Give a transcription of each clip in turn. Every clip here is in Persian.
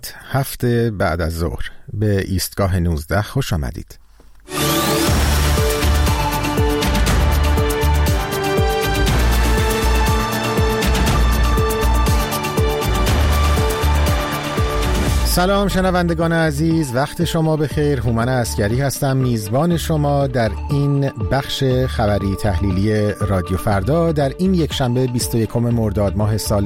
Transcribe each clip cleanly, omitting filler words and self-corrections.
هفته بعد از ظهر به ایستگاه 19 خوش آمدید. سلام شنوندگان عزیز، وقت شما بخیر. هومن عسگری هستم، میزبان شما در این بخش خبری تحلیلی رادیو فردا در این یک شنبه 21 مرداد ماه سال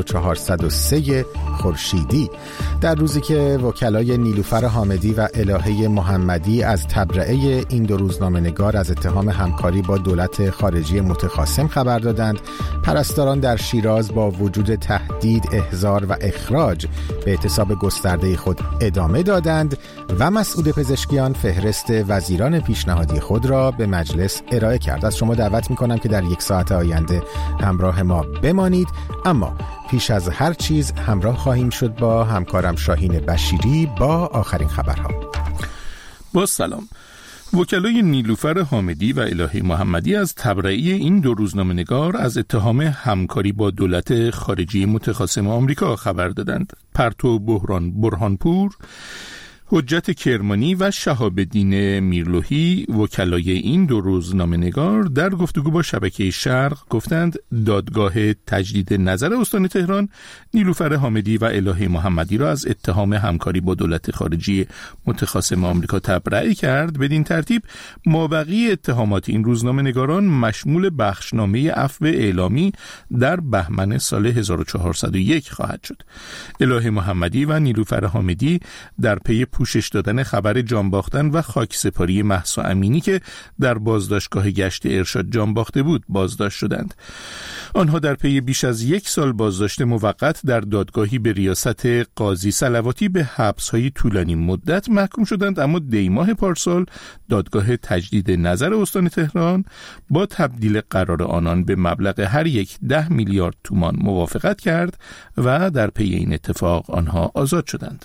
1403 خورشیدی، در روزی که وکلای نیلوفر حامدی و الهه محمدی از تبرئه این دو روزنامه‌نگار از اتهام همکاری با دولت خارجی متخاصم خبر دادند. پرستاران در شیراز با وجود تهدید، احضار و اخراج به اعتصاب گسترده خود ادامه دادند و مسعود پزشکیان فهرست وزیران پیشنهادی خود را به مجلس ارائه کرد. از شما دعوت می‌کنم که در یک ساعت آینده همراه ما بمانید، اما پیش از هر چیز همراه خواهیم شد با همکارم شاهین بشیری با آخرین خبرها. با سلام. وکلای نیلوفر حامدی و الهه محمدی از تبرئه این دو روزنامه‌نگار از اتهام همکاری با دولت خارجی متخاصم آمریکا خبر دادند. پرتو برهانپور، حجت کرمانی و شهاب‌الدین میرلوحی، وکلای این دو روزنامه‌نگار، در گفتگو با شبکه شرق گفتند دادگاه تجدید نظر استان تهران نیلوفر حامدی و الهه محمدی را از اتهام همکاری با دولت خارجی متخاصم آمریکا تبرئه کرد. بدین ترتیب مابقی اتهامات این روزنامه‌نگاران مشمول بخشنامه عفو اعلامی در بهمن سال 1401 خواهد شد. الهه محمدی و نیلوفر حامدی در پی پوشش دادن خبر جانباختن و خاکسپاری مهسا امینی که در بازداشتگاه گشت ارشاد جانباخته بود بازداشت شدند. آنها در پی بیش از 1 سال بازداشت موقت در دادگاهی به ریاست قاضی صلواتی به حبس‌های طولانی مدت محکوم شدند، اما دیماه پارسال دادگاه تجدید نظر استان تهران با تبدیل قرار آنان به مبلغ هر یک 10 میلیارد تومان موافقت کرد و در پی این اتفاق آنها آزاد شدند.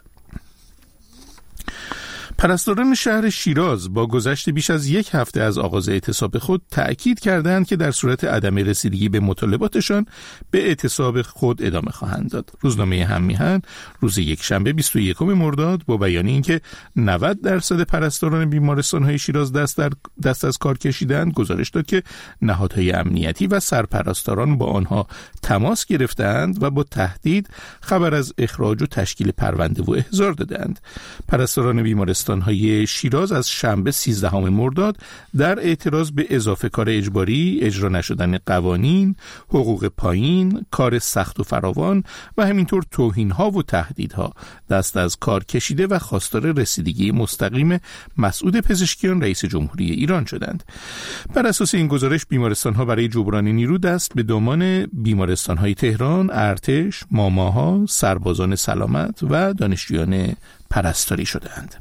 پرستاران شهر شیراز با گذشت بیش از 1 هفته از آغاز اعتصاب خود تأکید کردند که در صورت عدم رسیدگی به مطالباتشان به اعتصاب خود ادامه خواهند داد. روزنامه هم‌میهن روز یکشنبه 21 مرداد با بیان اینکه 90% پرستاران بیمارستان‌های شیراز دست از کار کشیدند گزارش داد که نهادهای امنیتی و سرپرستاران با آنها تماس گرفتند و با تهدید خبر از اخراج و تشکیل پرونده و احضار دادند. پرستاران بیمارستان‌های شیراز از شنبه 13 مرداد در اعتراض به اضافه کار اجباری، اجرا نشدن قوانین، حقوق پایین، کار سخت و فراوان و همینطور توهین‌ها و تهدیدها دست از کار کشیده و خواستار رسیدگی مستقیم مسعود پزشکیان رئیس جمهوری ایران شدند. بر اساس این گزارش بیمارستان‌ها برای جبران نیرو دست به دامان بیمارستان‌های تهران، ارتش، ماماها، سربازان سلامت و دانشجویان پرستاری شدند.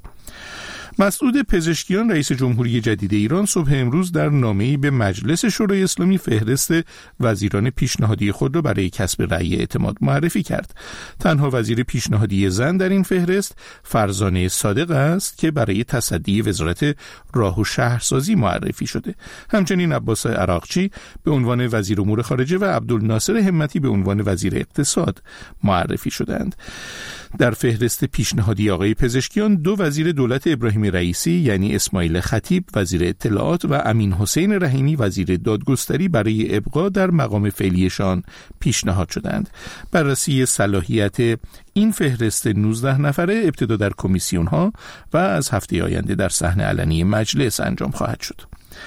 مسعود پزشکیان رئیس جمهوری جدید ایران صبح امروز در نامه‌ای به مجلس شورای اسلامی فهرست وزیران پیشنهادی خود را برای کسب رأی اعتماد معرفی کرد. تنها وزیر پیشنهادی زن در این فهرست فرزانه صادق است که برای تصدی وزارت راه و شهرسازی معرفی شده. همچنین عباس عراقچی به عنوان وزیر امور خارجه و عبدالناصر همتی به عنوان وزیر اقتصاد معرفی شدند. در فهرست پیشنهادی آقای پزشکیان 2 وزیر دولت ابراهیم رئیسی یعنی اسماعیل خطیب وزیر اطلاعات و امین حسین رحیمی وزیر دادگستری برای ابقا در مقام فعلیشان پیشنهاد شدند. بررسی صلاحیت این فهرست 19 نفره ابتدا در کمیسیون ها و از هفته آینده در صحن علنی مجلس انجام خواهد شد.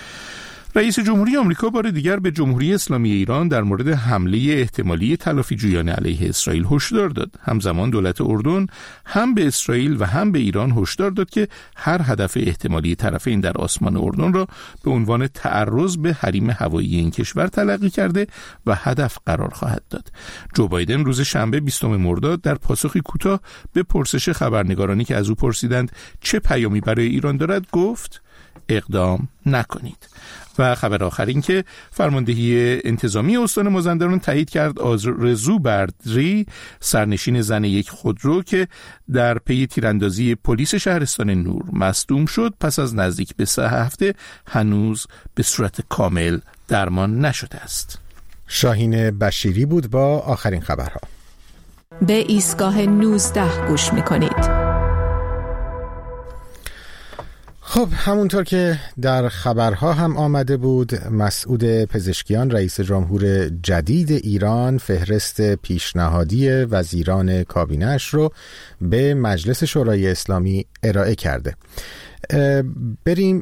رئیس جمهوری آمریکا بار دیگر به جمهوری اسلامی ایران در مورد حمله احتمالی تلافی‌جویانه علیه اسرائیل هشدار داد. همزمان دولت اردن هم به اسرائیل و هم به ایران هشدار داد که هر هدف احتمالی طرفین در آسمان اردن را به عنوان تعرض به حریم هوایی این کشور تلقی کرده و هدف قرار خواهد داد. جو بایدن روز شنبه 20 مرداد در پاسخی کوتاه به پرسش خبرنگارانی که از او پرسیدند چه پیامی برای ایران دارد گفت اقدام نکنید. و خبر آخر این که فرماندهی انتظامی استان مازندران تایید کرد آرزو بردری سرنشین زن یک خودرو که در پی تیراندازی پلیس شهرستان نور مصدوم شد پس از نزدیک به 3 هفته هنوز به صورت کامل درمان نشده است. شاهین بشیری بود با آخرین خبرها. به ایستگاه 19 گوش می‌کنید. خب همونطور که در خبرها هم آمده بود، مسعود پزشکیان رئیس جمهور جدید ایران فهرست پیشنهادی وزیران کابینه‌اش رو به مجلس شورای اسلامی ارائه کرده. بریم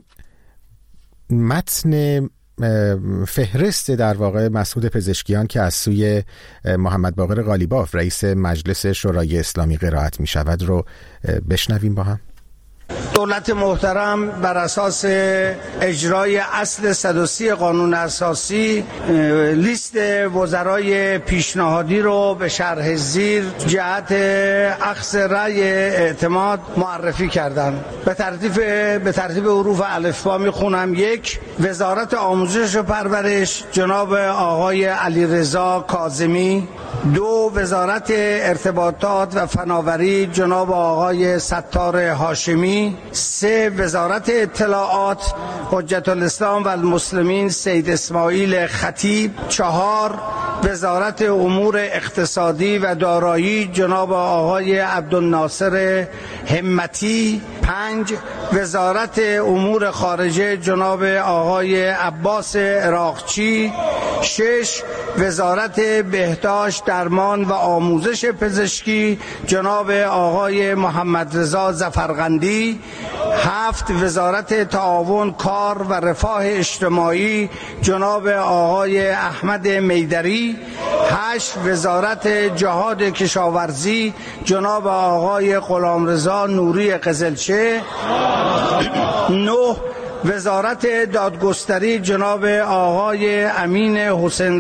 متن فهرست در واقع مسعود پزشکیان که از سوی محمد باقر قالیباف رئیس مجلس شورای اسلامی قرائت می شود رو بشنویم با هم. دولت محترم بر اساس اجرای اصل 130 قانون اساسی لیست وزرای پیشنهادی رو به شرح زیر جهت اخذ رأی اعتماد معرفی کردند. به ترتیب حروف الفبا میخونم. 1. وزارت آموزش و پرورش جناب آقای علیرضا کاظمی. 2. وزارت ارتباطات و فناوری جناب آقای ستار هاشمی. 3. وزارت اطلاعات حجت الاسلام و المسلمین سید اسماعیل خطیب. 4. وزارت امور اقتصادی و دارایی جناب آقای عبدالناصر همتی. 5. وزارت امور خارجه جناب آقای عباس عراقچی. 6. وزارت بهداشت درمان و آموزش پزشکی جناب آقای محمد رضا ظفرقندی. 7. وزارت تعاون کار و رفاه اجتماعی جناب آقای احمد میدری. 8. وزارت جهاد کشاورزی جناب آقای غلامرضا نوری قزلچه. 9. وزارت دادگستری جناب آقای امین حسین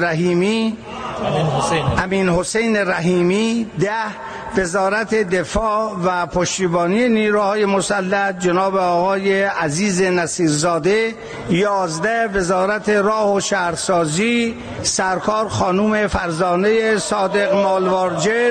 رحیمی. 10. وزارت دفاع و پشتیبانی نیروهای مسلح جناب آقای عزیز نصیرزاده. 11. وزارت راه و شهرسازی سرکار خانم فرزانه صادق مالوارجد.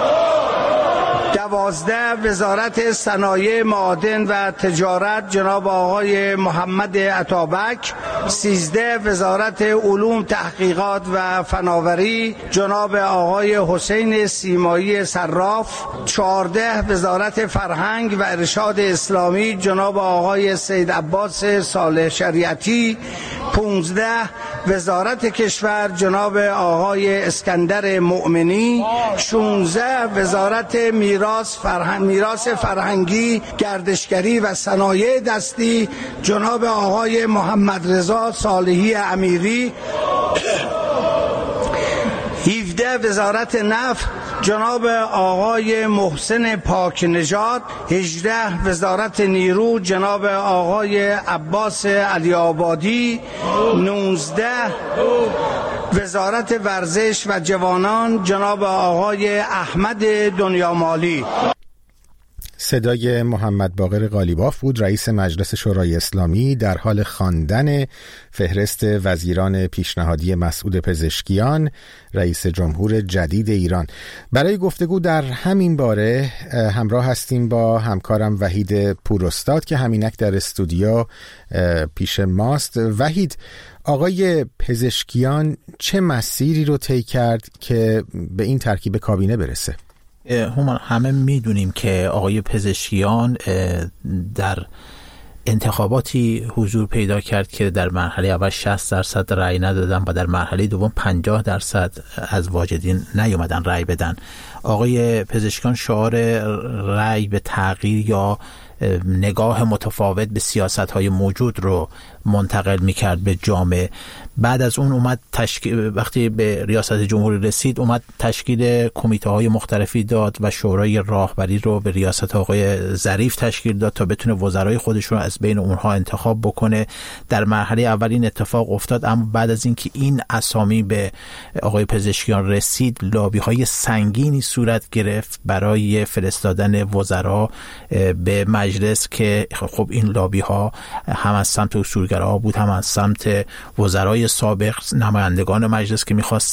12. وزارت صنایع معادن و تجارت جناب آقای محمد عطابک. 13. وزارت علوم تحقیقات و فناوری جناب آقای حسین سیمایی صراف. 14. وزارت فرهنگ و ارشاد اسلامی جناب آقای سید عباس صالح شریعتی. 15. وزارت کشور جناب آقای اسکندر مؤمنی. 16. وزارت میراث فرهنگی، گردشگری و صنایع دستی جناب آقای محمد رضا صالحی امیری. 17. وزارت نفت جناب آقای محسن پاک نژاد. 18. وزارت نیرو جناب آقای عباس علی آبادی. 19. وزارت ورزش و جوانان جناب آقای احمد دنیامالی. صدای محمد باقر قالیباف بود، رئیس مجلس شورای اسلامی، در حال خواندن فهرست وزیران پیشنهادی مسعود پزشکیان رئیس جمهور جدید ایران. برای گفتگو در همین باره همراه هستیم با همکارم وحید پوراستاد که همینک در استودیو پیش ماست. وحید، آقای پزشکیان چه مسیری رو طی کرد که به این ترکیب کابینه برسه؟ همه میدونیم که آقای پزشکیان در انتخاباتی حضور پیدا کرد که در مرحله اول 60% رأی ندادن و در مرحله دوم 50% از واجدین نیومدن رأی بدن. آقای پزشکیان شعار رأی به تغییر یا نگاه متفاوت به سیاست‌های موجود رو منتقل می‌کرد به جامعه. بعد از اون اومد وقتی به ریاست جمهوری رسید اومد تشکیل کمیته‌های مختلفی داد و شورای راهبری رو به ریاست آقای ظریف تشکیل داد تا بتونه وزرای خودش رو از بین اونها انتخاب بکنه. در مرحله اول این اتفاق افتاد، اما بعد از اینکه این اسامی به آقای پزشکیان رسید لابی‌های سنگینی صورت گرفت برای فرستادن وزرا به مجلس که خب این لابی‌ها هم از سمت اصولگراها بود هم از سمت وزرای سابق، نمایندگان مجلس که می‌خواستن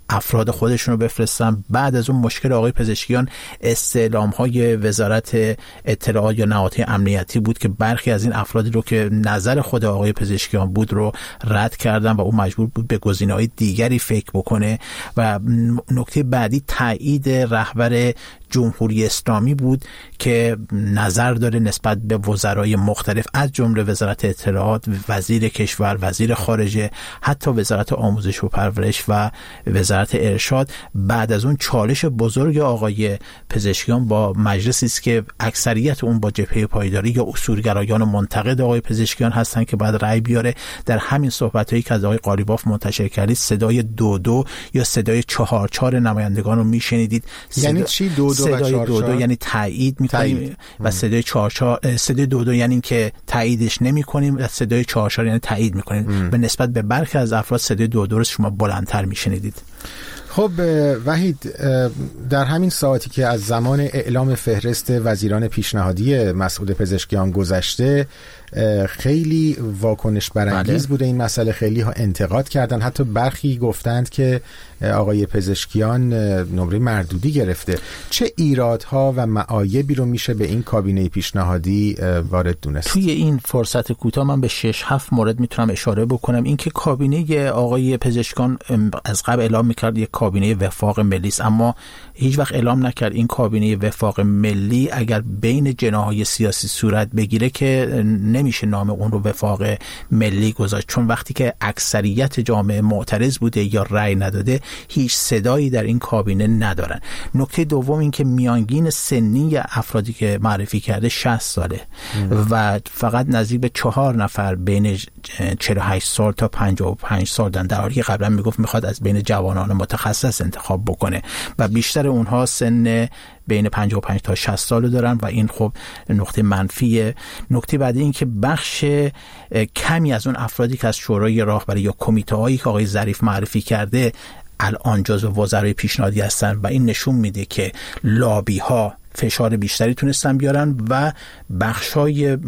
افراد خودشون رو بفرستن. بعد از اون مشکل آقای پزشکیان استعلام‌های وزارت اطلاعات یا نهادهای امنیتی بود که برخی از این افرادی رو که نظر خود آقای پزشکیان بود رو رد کردن و او مجبور بود به گزینه‌های دیگری فکر بکنه. و نکته بعدی تایید رهبر جمهوری اسلامی بود که نظر داره نسبت به وزرای مختلف از جمله وزارت اطلاعات، وزیر کشور، وزیر خارجه، حتی وزارت آموزش و پرورش و وزارت ارشاد. بعد از اون چالش بزرگ آقای پزشکیان با مجلسی است که اکثریت اون با جبهه پایداری یا اصولگرایان و منتقد آقای پزشکیان هستن که بعد رأی بیاره. در همین صحبتایی که از آقای قالیباف منتشر کردید صدای 2-2 یا صدای 4-4 نمایندگان رو میشنیدید. یعنی چی 2-2 صدای 2-2 یعنی تایید میکنیم و صدای 4-4 صدای 2-2 یعنی که تاییدش نمیکنیم و صدای 4-4 یعنی تایید میکنیم. به نسبت به برخی از افراد صدای 2-2 رو شما بلندتر میشنیدید. خب وحید، در همین ساعتی که از زمان اعلام فهرست وزیران پیشنهادی مسعود پزشکیان گذشته، خیلی واکنش برانگیز بوده این مسئله، خیلی ها انتقاد کردن، حتی برخی گفتند که آقای پزشکیان نمره مردودی گرفته. چه ایرادها و معایبی رو میشه به این کابینه پیشنهادی وارد دونست؟ توی این فرصت کوتاه من به 6-7 مورد میتونم اشاره بکنم. این که کابینه آقای پزشکیان از قبل اعلام میکرد یک کابینه وفاق ملی است، اما هیچ وقت اعلام نکرد این کابینه وفاق ملی اگر بین جناح‌های سیاسی صورت بگیره که نمیشه نام اون رو وفاق ملی گذاشت، چون وقتی که اکثریت جامعه معترض بوده یا رأی نداده هیچ صدایی در این کابینه ندارن. نکته دوم این که میانگین سنی افرادی که معرفی کرده 60 ساله و فقط نزدیک به 4 نفر بین 48 سال تا 55 سال دارن، در حالی که قبلا میگفت میخواد از بین جوانان متخصص انتخاب بکنه و بیشتر اونها سن بین 55 تا 60 سال دارن و این خب نقطه منفیه. نکته بعدی این که بخش کمی از اون افرادی که از شورای راهبری یا کمیته هایی که آقای ظریف معرفی کرده الان جزو وزرای پیشنهادی هستن و این نشون میده که لابی ها فشار بیشتری تونستن بیارن و بخشای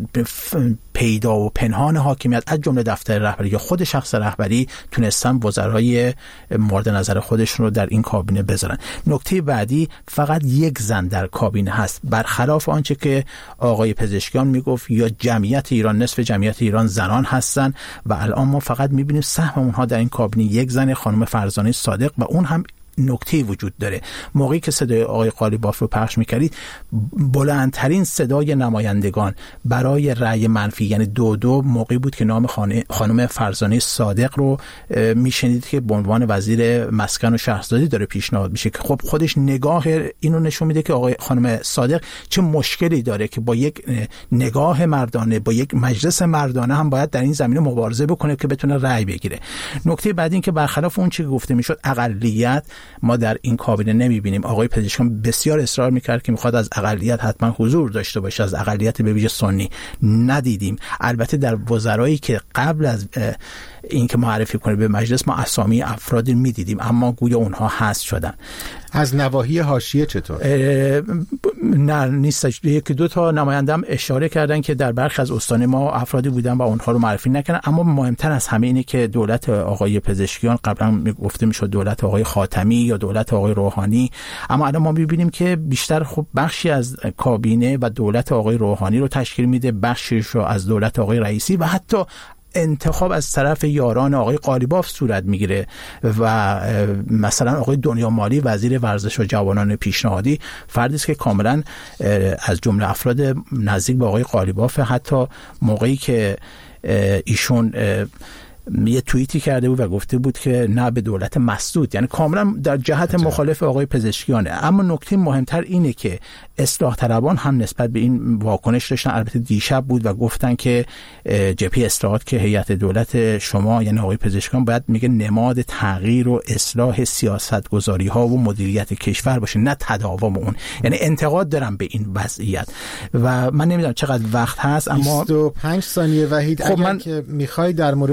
پیدا و پنهان حاکمیت از جمله دفتر رهبری یا خود شخص رهبری تونستن وزرای مورد نظر خودشون رو در این کابینه بذارن. نکته بعدی فقط یک زن در کابینه هست، برخلاف آنچه که آقای پزشکیان میگفت یا جمعیت ایران، نصف جمعیت ایران زنان هستن و الان ما فقط میبینیم سهم اونها در این کابینه یک زن، خانم فرزانه صادق، و اون هم نکته وجود داره. موقعی که صدای آقای قالیباف رو پخش میکردید بلندترین صدای نمایندگان برای رأی منفی یعنی 2-2 موقعی بود که نام خانم فرزانه صادق رو میشنید که به عنوان وزیر مسکن و شهرسازی داره پیشنهاد میشه که خب خودش نگاه اینو نشون میده که آقای خانم صادق چه مشکلی داره که با یک نگاه مردانه، با یک مجلس مردانه هم باید در این زمینه مبارزه بکنه که بتونه رأی بگیره. نکته بعدی این که برخلاف اون چیزی گفته میشد اقلیت ما در این کابینه نمیبینیم. آقای پزشکیان بسیار اصرار میکرد که میخواد از اقلیت حتما حضور داشته باشه، از اقلیت به ویژه سنی ندیدیم. البته در وزرایی که قبل از این که معرفی کنه به مجلس ما اسامی افرادی میدیدیم اما گویا اونها حذف شدن. از نواحی حاشیه چطور؟ نه نیست. یکی دو تا نماینده هم اشاره کردن که در برخی از استان ما افرادی بودن و اونها رو معرفی نکردن، اما مهمتر از همه اینه که دولت آقای پزشکیان قبلا گفته میشد دولت آقای خاتمی یا دولت آقای روحانی، اما الان ما میبینیم که بیشتر خب بخشی از کابینه و دولت آقای روحانی رو تشکیل میده، بخشش رو از دولت آقای رئیسی و حتی انتخاب از طرف یاران آقای قالیباف صورت میگیره و مثلا آقای دنیا مالی وزیر ورزش و جوانان پیشنهادی فردی است که کاملا از جمله افراد نزدیک به آقای قالیباف. حتی موقعی که ایشون یه توییتی کرده بود و گفته بود که نه به دولت مسعود، یعنی کاملا در جهت مخالف آقای پزشکیانه. اما نکته مهمتر اینه که اصلاح طلبان هم نسبت به این واکنش داشتن. البته دیشب بود و گفتن که جبهه اصلاحات که هیئت دولت شما یعنی آقای پزشکیان باید میگه نماد تغییر و اصلاح سیاستگذاری ها و مدیریت کشور باشه نه تداوم اون. یعنی انتقاد دارم به این وضعیت و من نمیدونم چقدر وقت هست اما 25 ثانیه وحید. خب اگر که میخوای در مورد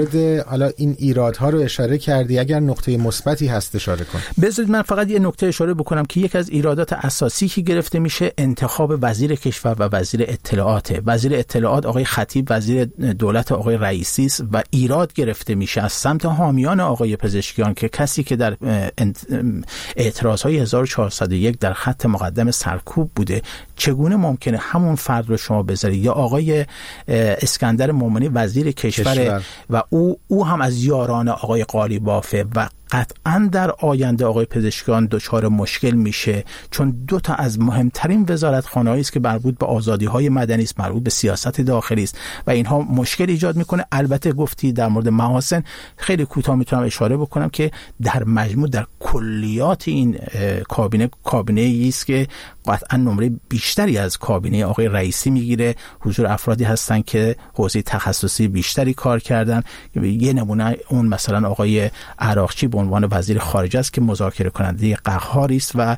حالا این ایرادها رو اشاره کردی، اگر نقطه مثبتی هست اشاره کن. بذارید من فقط یه نکته اشاره بکنم که یک از ایرادات اساسی که گرفته میشه انتخاب وزیر کشور و وزیر اطلاعات. وزیر اطلاعات آقای خطیب وزیر دولت آقای رئیسی است و ایراد گرفته میشه از سمت حامیان آقای پزشکیان که کسی که در اعتراضهای 1401 در خط مقدم سرکوب بوده، چگونه ممکنه همون فرد رو شما بذارید؟ یا آقای اسکندر مومنی وزیر کشور و او هم از یاران آقای قالیبافه و قطعا در آینده آقای پزشکیان دچار مشکل میشه، چون دو تا از مهمترین وزارتخانه‌هایی است که مربوط به آزادی‌های مدنی است، مربوط به سیاست داخلی است و اینها مشکل ایجاد میکنه. البته گفتی در مورد محاسن، خیلی کوتاه میتونم اشاره بکنم که در مجموع در کلیات این کابینه است که قطعا نمره بیشتری از کابینه آقای رئیسی میگیره. حضور افرادی هستن که حوزه تخصصی بیشتری کار کردن. یه نمونه اون مثلا آقای عراقچی به عنوان وزیر خارجه است که مذاکره کننده قهاری است و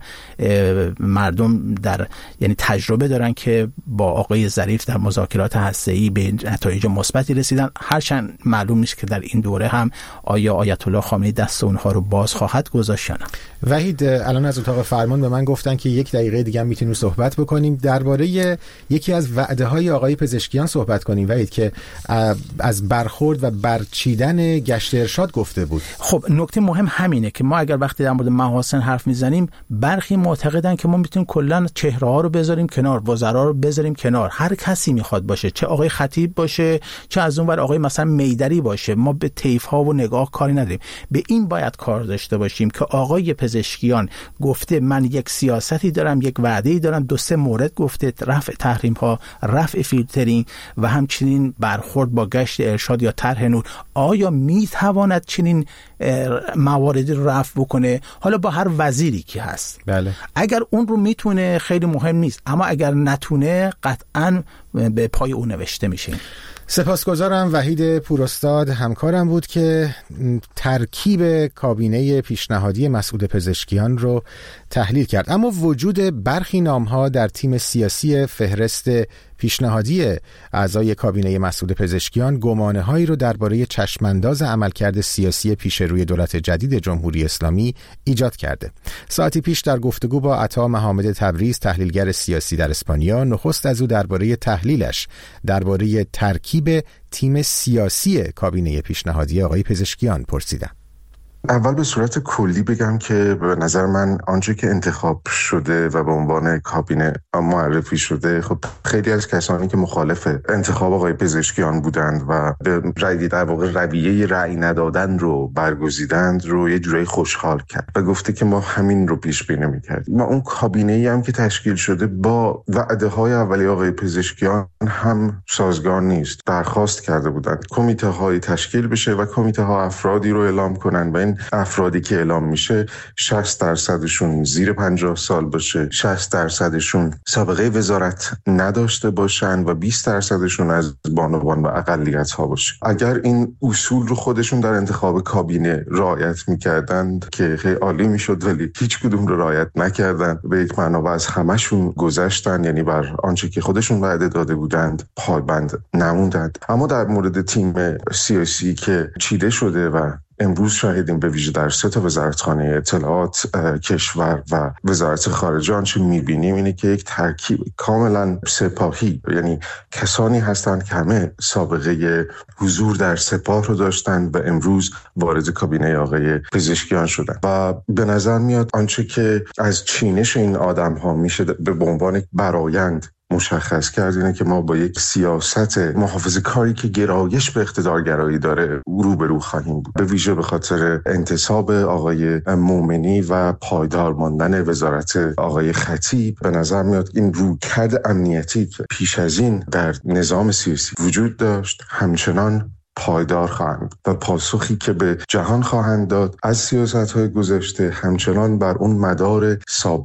مردم یعنی تجربه دارن که با آقای ظریف در مذاکرات هسته‌ای به نتایج مثبتی رسیدن. هرچند معلوم نیست که در این دوره هم آیا آیت الله خامنه‌ای دست اونها رو باز خواهد گذاشت یا نه. وحید، الان از اتاق فرمان به من گفتن که 1 دقیقه دیگه هم میتونیم صحبت بکنیم درباره یکی از وعده‌های آقای پزشکیان صحبت کنیم. وحید که از برخورد و برچیدن گشت ارشاد گفته بود. خب نکته مهم همینه که ما اگر وقتی در مورد محاسن حرف میزنیم، برخی معتقدن که ما میتونیم کلا چهره ها رو بذاریم کنار، وزرا رو بذاریم کنار، هر کسی میخواد باشه، چه آقای خطیب باشه چه از اون ور آقای مثلا میدری باشه، ما به طیف ها و نگاه کاری نداریم. به این باید کار داشته باشیم که آقای پزشکیان گفته من یک سیاستی دارم، یک وعده‌ای دارم، 2-3 مورد گفته: رفع تحریم ها، رفع فیلترینگ و همچنین برخورد با گشت ارشاد یا طرح نور. آیا میتواند چنین مواردی رو رفع بکنه؟ حالا با هر وزیری که هست. بله. اگر اون رو میتونه خیلی مهم نیست، اما اگر نتونه قطعاً به پای او نوشته میشه. سپاسگزارم. وحید پوراستاد همکارم بود که ترکیب کابینه پیشنهادی مسعود پزشکیان رو تحلیل کرد. اما وجود برخی نام‌ها در تیم سیاسی فهرست پیشنهادی اعضای کابینه مسعود پزشکیان گمانه‌هایی رو درباره چشمانداز عملکرد سیاسی پیش روی دولت جدید جمهوری اسلامی ایجاد کرده. ساعتی پیش در گفتگو با عطا محمد تبریز، تحلیلگر سیاسی در اسپانیا، نخست از او درباره تحلیلش درباره ترکیب تیم سیاسی کابینه پیشنهادی آقای پزشکیان پرسیدم. اول به صورت کلی بگم که به نظر من آنچه که انتخاب شده و به عنوان کابینه معرفی شده، خب خیلی از کسانی که مخالف انتخاب آقای پزشکیان بودند و به رأی در واقع رویه رأی ندادن رو برگزیدند رو یه جورایی خوشحال کرد و گفته که ما همین رو پیش بینی می‌کردیم. ما اون کابینه‌ای هم که تشکیل شده با وعده‌های اولیه آقای پزشکیان هم سازگار نیست. درخواست کرده بودند کمیته‌های تشکیل بشه و کمیته‌ها افرادی رو اعلام کنن و این افرادی که اعلام میشه 60% زیر 50 سال باشه، 60% سابقه وزارت نداشته باشن و 20% از بانوان و اقلیت ها باشه. اگر این اصول رو خودشون در انتخاب کابینه رعایت میکردند که خیلی عالی میشد، ولی هیچ کدوم رو رعایت نکردن. به یک معنا از همشون گذشتن، یعنی بر آنچه که خودشون وعده داده بودند پایبند نموندند. اما در مورد تیم سیاسی که چیده شده و امروز شاهدیم به ویژه در 3 وزارتخانه اطلاعات، کشور و وزارت خارجه، آنچه می‌بینیم اینه که یک ترکیب کاملا سپاهی، یعنی کسانی هستند که همه سابقه حضور در سپاه رو داشتند و امروز وارد کابینه آقای پزشکیان شدند و به نظر میاد آنچه که از چینش این آدم‌ها میشه به عنوان برآیند مشخص کرد اینه که ما با یک سیاست محافظه‌کاری که گرایش به اقتدارگرایی داره روبرو خواهیم بود، به ویژه به خاطر انتصاب آقای مومنی و پایدار ماندن وزارت آقای خطیب. به نظر میاد این رویکرد امنیتی که پیش از این در نظام سیاسی وجود داشت همچنان پایدار خواهند و پاسخی که به جهان خواهند داد از سیاست‌های گذشته همچنان بر اون مدار سابق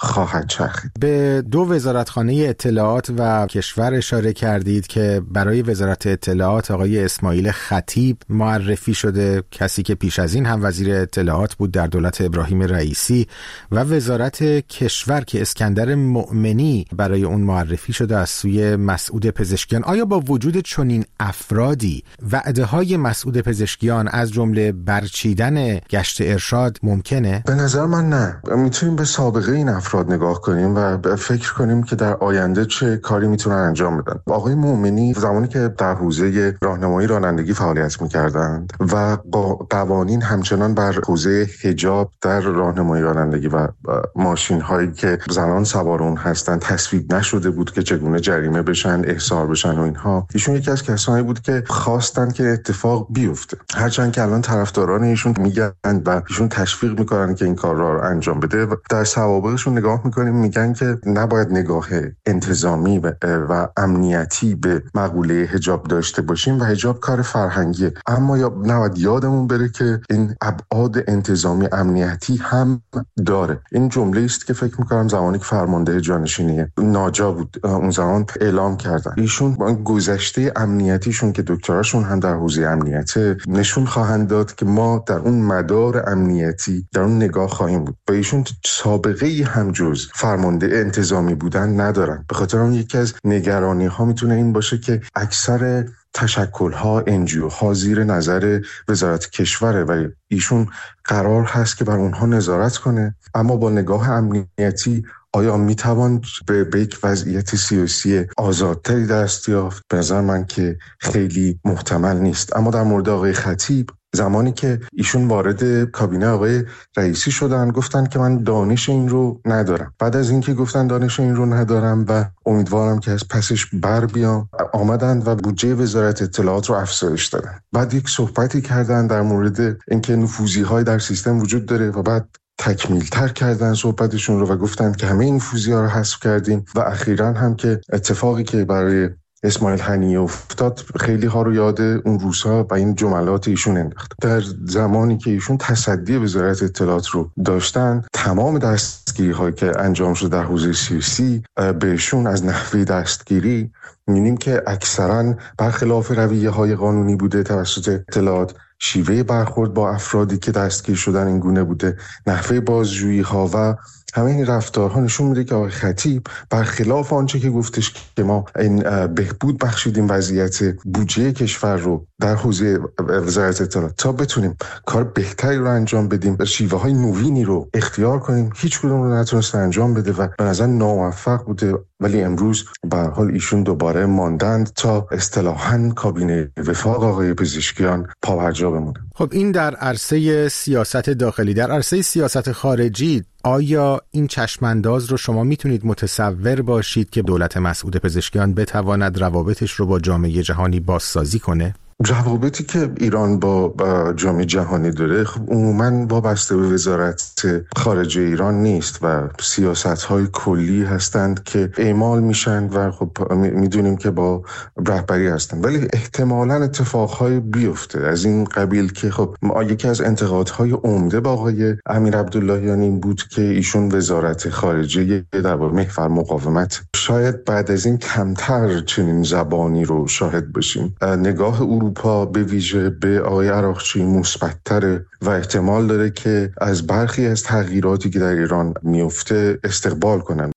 خواهد چرخید. به 2 وزارتخانه اطلاعات و کشور اشاره کردید که برای وزارت اطلاعات آقای اسماعیل خطیب معرفی شده، کسی که پیش از این هم وزیر اطلاعات بود در دولت ابراهیم رئیسی، و وزارت کشور که اسکندر مؤمنی برای اون معرفی شده از سوی مسعود پزشکیان. آیا با وجود چنین افرادی وعده‌های مسعود پزشکیان از جمله برچیدن گشت ارشاد ممکنه؟ به نظر من نه. میتونیم به سابقه این افراد نگاه کنیم و فکر کنیم که در آینده چه کاری میتونن انجام بدن. آقای مؤمنی زمانی که در حوزه راهنمایی رانندگی فعالیت میکردند و قوانین همچنان بر حوزه حجاب در راهنمایی رانندگی و ماشین هایی که زنان سوار اون هستن تصویب نشده بود که چگونه جریمه بشن، احضار بشن و اینها، ایشون یکی از کسانی بود که خواستن که اتفاق بیفته. هرچند که الان طرفداران ایشون میگن و ایشون تشویق میکنن که این کار را انجام بده، و در سوابقشون نگاه میکنیم میگن که نباید نگاه انتظامی و امنیتی به مقوله حجاب داشته باشیم و حجاب کار فرهنگیه، اما نباید یادمون بره که این ابعاد انتظامی امنیتی هم داره. این جمله است که فکر میکنم زمانی که فرمانده جانشینی ناجا بود اون زمان اعلام کردن. ایشون با گذشته امنیتیشون که دکتراشون هم در حوزه امنیت نشون خواهند داد که ما در اون مدار امنیتی در اون نگاه خواهیم بود. با ایشون سابقه هم جز فرمانده انتظامی بودن ندارن. به خاطر اون یکی از نگرانی ها میتونه این باشه که اکثر تشکل‌ها، NGO زیر نظر وزارت کشوره و ایشون قرار هست که بر اونها نظارت کنه، اما با نگاه امنیتی آیا میتوان به یک وضعیت سیاسی آزادتری دست یافت؟ به نظر من که خیلی محتمل نیست. اما در مورد آقای خطیب، زمانی که ایشون وارد کابینه آقای رئیسی شدن گفتن که من دانش این رو ندارم. بعد از اینکه گفتن دانش این رو ندارم و امیدوارم که از پسش بر بیام، آمدن و بودجه وزارت اطلاعات رو افزایش دادن. بعد یک صحبتی کردن در مورد اینکه نفوذی‌های در سیستم وجود داره و بعد تکمیل تر کردن صحبتشون رو و گفتن که همه این نفوذی‌ها رو حذف کردیم. و اخیراً هم که اتفاقی که برای اسماعیل هنیه افتاد خیلی ها رو یاد اون روزها و این جملات ایشون انداخت. در زمانی که ایشون تصدی وزارت اطلاعات رو داشتن، تمام دستگیری هایی که انجام شد در حوزه سیاسی بهشون از نحوه دستگیری می‌بینیم که اکثرا برخلاف رویه های قانونی بوده توسط اطلاعات. شیوه برخورد با افرادی که دستگیر شدن این گونه بوده، نحوه بازجویی ها و همه این رفتارها نشون میده که آقای خطیب برخلاف آنچه که گفتش که ما این بهبود بخشیدیم وضعیت بودجه کشور رو در حوزه وزارت اطلاعات تا بتونیم کار بهتری رو انجام بدیم و شیوه های نوینی رو اختیار کنیم، هیچ کدوم رو نتونست انجام بده و به نظر ناموفق بوده. ولی امروز به هر حال ایشون دوباره ماندند تا اصطلاحاً کابینه وفاق آقای پزشکیان پابرجا بمونه. خب این در عرصه سیاست داخلی. در عرصه سیاست خارجی آیا این چشمانداز رو شما میتونید متصور باشید که دولت مسعود پزشکیان بتواند روابطش رو با جامعه جهانی بازسازی کنه؟ روابطی که ایران با جامعه جهانی داره خب عموماً وابسته به وزارت خارجه ایران نیست و سیاست‌های کلی هستند که اعمال میشن و خب میدونیم که با رهبری هستند. ولی احتمالاً اتفاقهای بیفته از این قبیل که خب یکی از انتقادهای عمده با آقای امیر عبداللهیان این بود که ایشون وزارت خارجه در محور مقاومت. شاید بعد از این کمتر چنین زبانی رو شاهد باشیم. نگاه اروپا به ویژه به آقای عراقچی مثبت‌تره و احتمال داره که از برخی از تغییراتی که در ایران میفته استقبال کنن.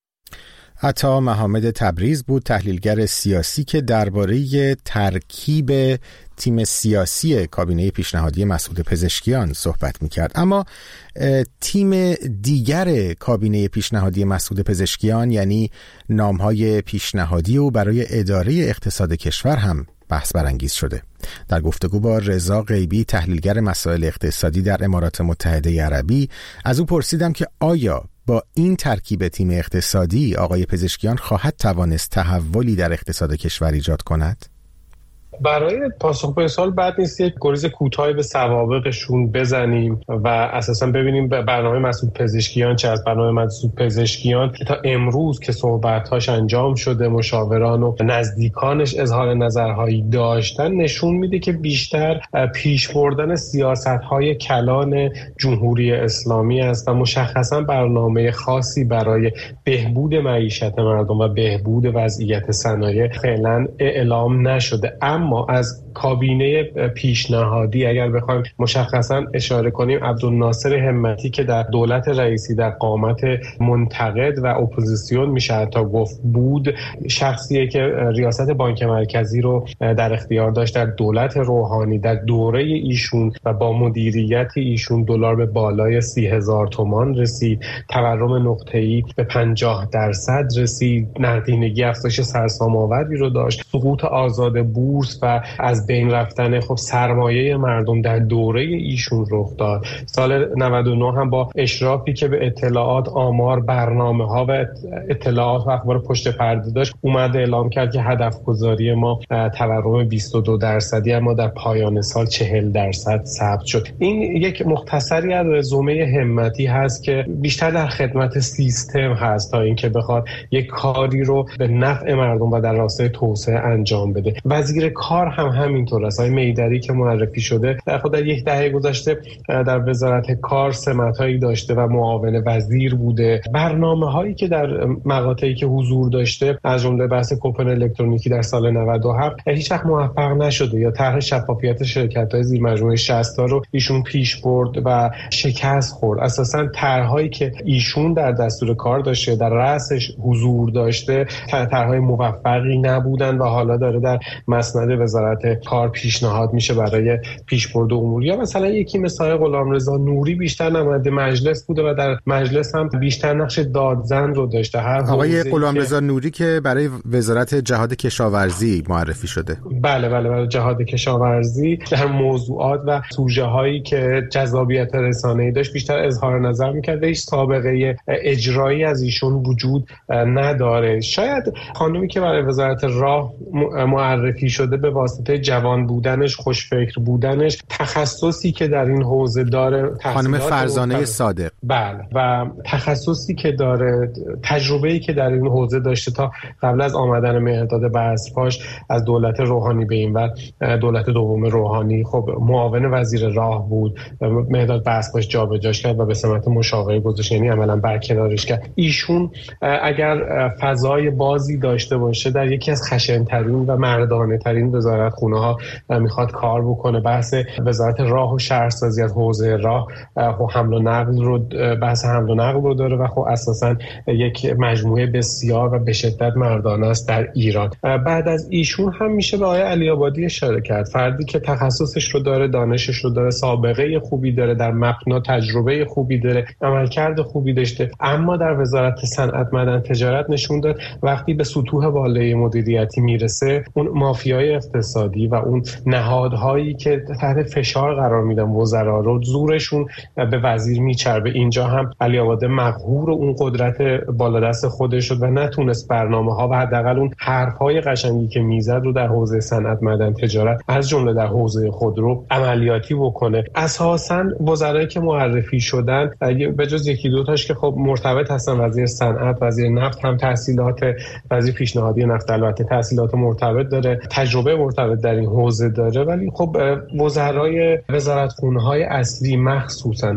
عطا محمد تبریز بود، تحلیلگر سیاسی که درباره ترکیب تیم سیاسی کابینه پیشنهادی مسعود پزشکیان صحبت می‌کرد. اما تیم دیگر کابینه پیشنهادی مسعود پزشکیان، یعنی نام‌های پیشنهادی او برای اداره اقتصاد کشور، هم بحث برانگیز شده. در گفتگو با رضا غیبی، تحلیلگر مسائل اقتصادی در امارات متحده عربی، از او پرسیدم که آیا با این ترکیب تیم اقتصادی آقای پزشکیان خواهد توانست تحولی در اقتصاد کشور ایجاد کند؟ برای پاسخ به سوال بعد نیست یک گریز کوتاهی به سوابقشون بزنیم و اساسا ببینیم برنامه مسئول پزشکیان چه از برنامه مسئول پزشکیان که تا امروز که صحبت‌هاش انجام شده، مشاوران و نزدیکانش اظهار نظرهایی داشتن، نشون میده که بیشتر پیش بردن سیاست‌های کلان جمهوری اسلامی است و مشخصا برنامه خاصی برای بهبود معیشت مردم و بهبود وضعیت صنایع فعلا اعلام نشده. اما از کابینه پیشنهادی اگر بخوایم مشخصا اشاره کنیم، عبدالناصر همتی که در دولت رئیسی در قامت منتقد و اپوزیسیون میشه حتی گفت بود، شخصیه که ریاست بانک مرکزی رو در اختیار داشت در دولت روحانی. در دوره ایشون و با مدیریت ایشون دلار به بالای 30,000 تومان رسید، تورم نقطه‌ای به 50% رسید، نقدینگی افزایش سرسام‌آوری رو داشت، سقوط آزاد بورس و از بین رفتن خب سرمایه مردم در دوره ایشون رخ داد. سال 99 هم با اشرافی که به اطلاعات، آمار، برنامه‌ها و اطلاعات و اخبار پشت پرده داشت، اومد اعلام کرد که هدف گذاری ما تورم 22%، اما در پایان سال 40% ثبت شد. این یک مختصری از رزومه همتی هست که بیشتر در خدمت سیستم هست تا اینکه بخواد یک کاری رو به نفع مردم و در راستای توسعه انجام بده. وزیر کار هم همینطور است. میدری که معرفی شده در یک دهه گذشته در وزارت کار سمت‌هایی داشته و معاون وزیر بوده. برنامه‌هایی که در مقاطعی که حضور داشته از جمله بحث کوپن الکترونیکی در سال 97 هیچ وقت موفق نشده، یا طرح شفافیت شرکت‌های زیر مجموعه 60 تا رو ایشون پیش برد و شکست خورد. اساساً طرح‌هایی که ایشون در دستور کار داشته، در رأسش حضور داشته، طرح‌های موفقی نبودن و حالا داره در مسند وزارت کار پیشنهاد میشه برای پیشبرد امور. یا مثلا یکی مثل غلامرضا نوری بیشتر نماینده مجلس بوده و در مجلس هم بیشتر نقش دادزن رو داشته. آقای غلامرضا نوری که برای وزارت جهاد کشاورزی معرفی شده. بله جهاد کشاورزی در موضوعات و سوژه هایی که جذابیت رسانه‌ای داشت بیشتر اظهار نظر میکرد. هیچ سابقه اجرایی از ایشون وجود نداره. شاید خانومی که برای وزارت راه معرفی شده به واسطه جوان بودنش، خوشفکر بودنش، تخصصی که در این حوزه داره، خانم فرزانه صادق، بله، و تخصصی که داره، تجربه‌ای که در این حوزه داشته تا قبل از آمدن مهرداد بزرپاش از دولت روحانی به این ور، دولت دوم روحانی، خب معاون وزیر راه بود. مهرداد بزرپاش جابجاش کرد و به سمت مشاور گذاشت، یعنی عملاً برکنارش کرد. ایشون اگر فضای بازی داشته باشه در یکی از خشن‌ترین و مردانه ترین وزارتخونه‌ها میخواد کار بکنه. بحث وزارت راه و شهرسازی از حوزه راه و حمل و نقل رو، بحث حمل و نقل رو داره و خب اساساً یک مجموعه بسیار و به شدت مردانه است در ایران. بعد از ایشون هم میشه به آقای علی آبادی اشاره کرد، فردی که تخصصش رو داره، دانشش رو داره، سابقه خوبی داره در مپنا، تجربه خوبی داره، عملکرد خوبی داشته، اما در وزارت صنعت، معدن، تجارت نشون داد وقتی به سطوح بالای مدیریتی میرسه، اون مافیای اقتصادی و اون نهادهایی که تحت فشار قرار میدن وزرا رو، زورشون به وزیر میچربه. اینجا هم علی آبادی مقهور اون قدرت بالادست خودش شد و نتونست برنامه‌ها و حداقل اون حرف‌های قشنگی که میزد رو در حوزه صنعت، معدن، تجارت، از جمله در حوزه خودرو عملیاتی بکنه. اساساً وزرایی که معرفی شدن به جز یکی دو تاش که خب مرتبط هستن، وزیر صنعت، وزیر نفت هم تحصیلات، وزیر پیشنهادی نفت البته تحصیلات مرتبط داره، تجربه مرتبط در این حوزه داره، ولی خب وزرای وزارتخونه‌های اصلی مخصوصاً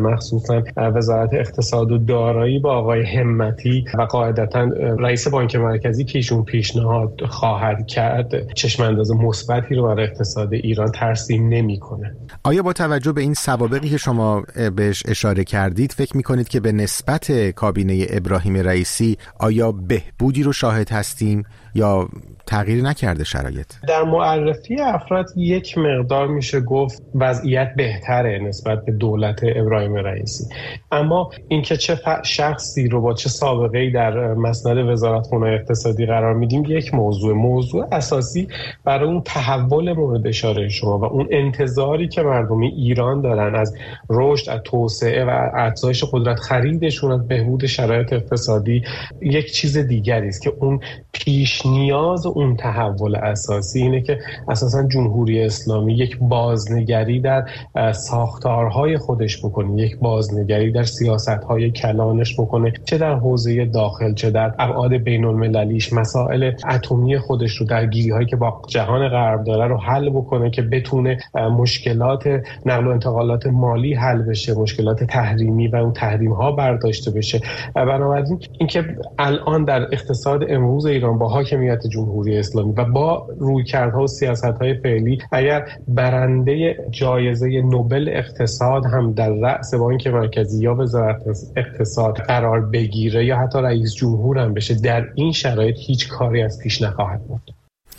وزارت اقتصاد و دارایی با آقای همتی و قاعدتاً رئیس بانک مرکزی که ایشون پیشنهاد خواهد کرد، چشم‌انداز مثبتی رو برای اقتصاد ایران ترسیم نمی‌کنه. آیا با توجه به این سوابقی که شما بهش اشاره کردید فکر می‌کنید که به نسبت کابینه ابراهیم رئیسی آیا بهبودی رو شاهد هستیم یا تغییر نکرده شرایط؟ در معرفی افراد یک مقدار میشه گفت وضعیت بهتره نسبت به دولت ابراهیم رئیسی، اما اینکه چه شخصی رو با چه سابقه‌ای در مسند وزارتخونه اقتصادی قرار میدیم یک موضوع اساسی برای اون تحول مورد اشاره شما و اون انتظاری که مردم ایران دارن از رشد، از توسعه و افزایش قدرت خریدشون، از بهبود شرایط اقتصادی، یک چیز دیگری است که اون پیش نیاز اون تحول اساسی اینه که اساسا جمهوری اسلامی یک بازنگری در ساختارهای خودش بکنه، یک بازنگری در سیاست‌های کلانش بکنه، چه در حوزه داخل چه در ابعاد بین‌المللیش، مسائل اتمی خودش رو، درگیری‌هایی که با جهان غرب داره رو حل بکنه که بتونه مشکلات نقل و انتقالات مالی حل بشه، مشکلات تحریمی و اون تحریم‌ها برداشته بشه. بنابراین اینکه الان در اقتصاد امروز ایران با حاکمیت جمهوری اسلامی و با رویکردها و سیاست‌های فعلی اگر برنده جایزه نوبل اقتصاد هم در رأس بانک مرکزی یا وزارت اقتصاد قرار بگیره یا حتی رئیس جمهور هم بشه، در این شرایط هیچ کاری از پیش نخواهد بود.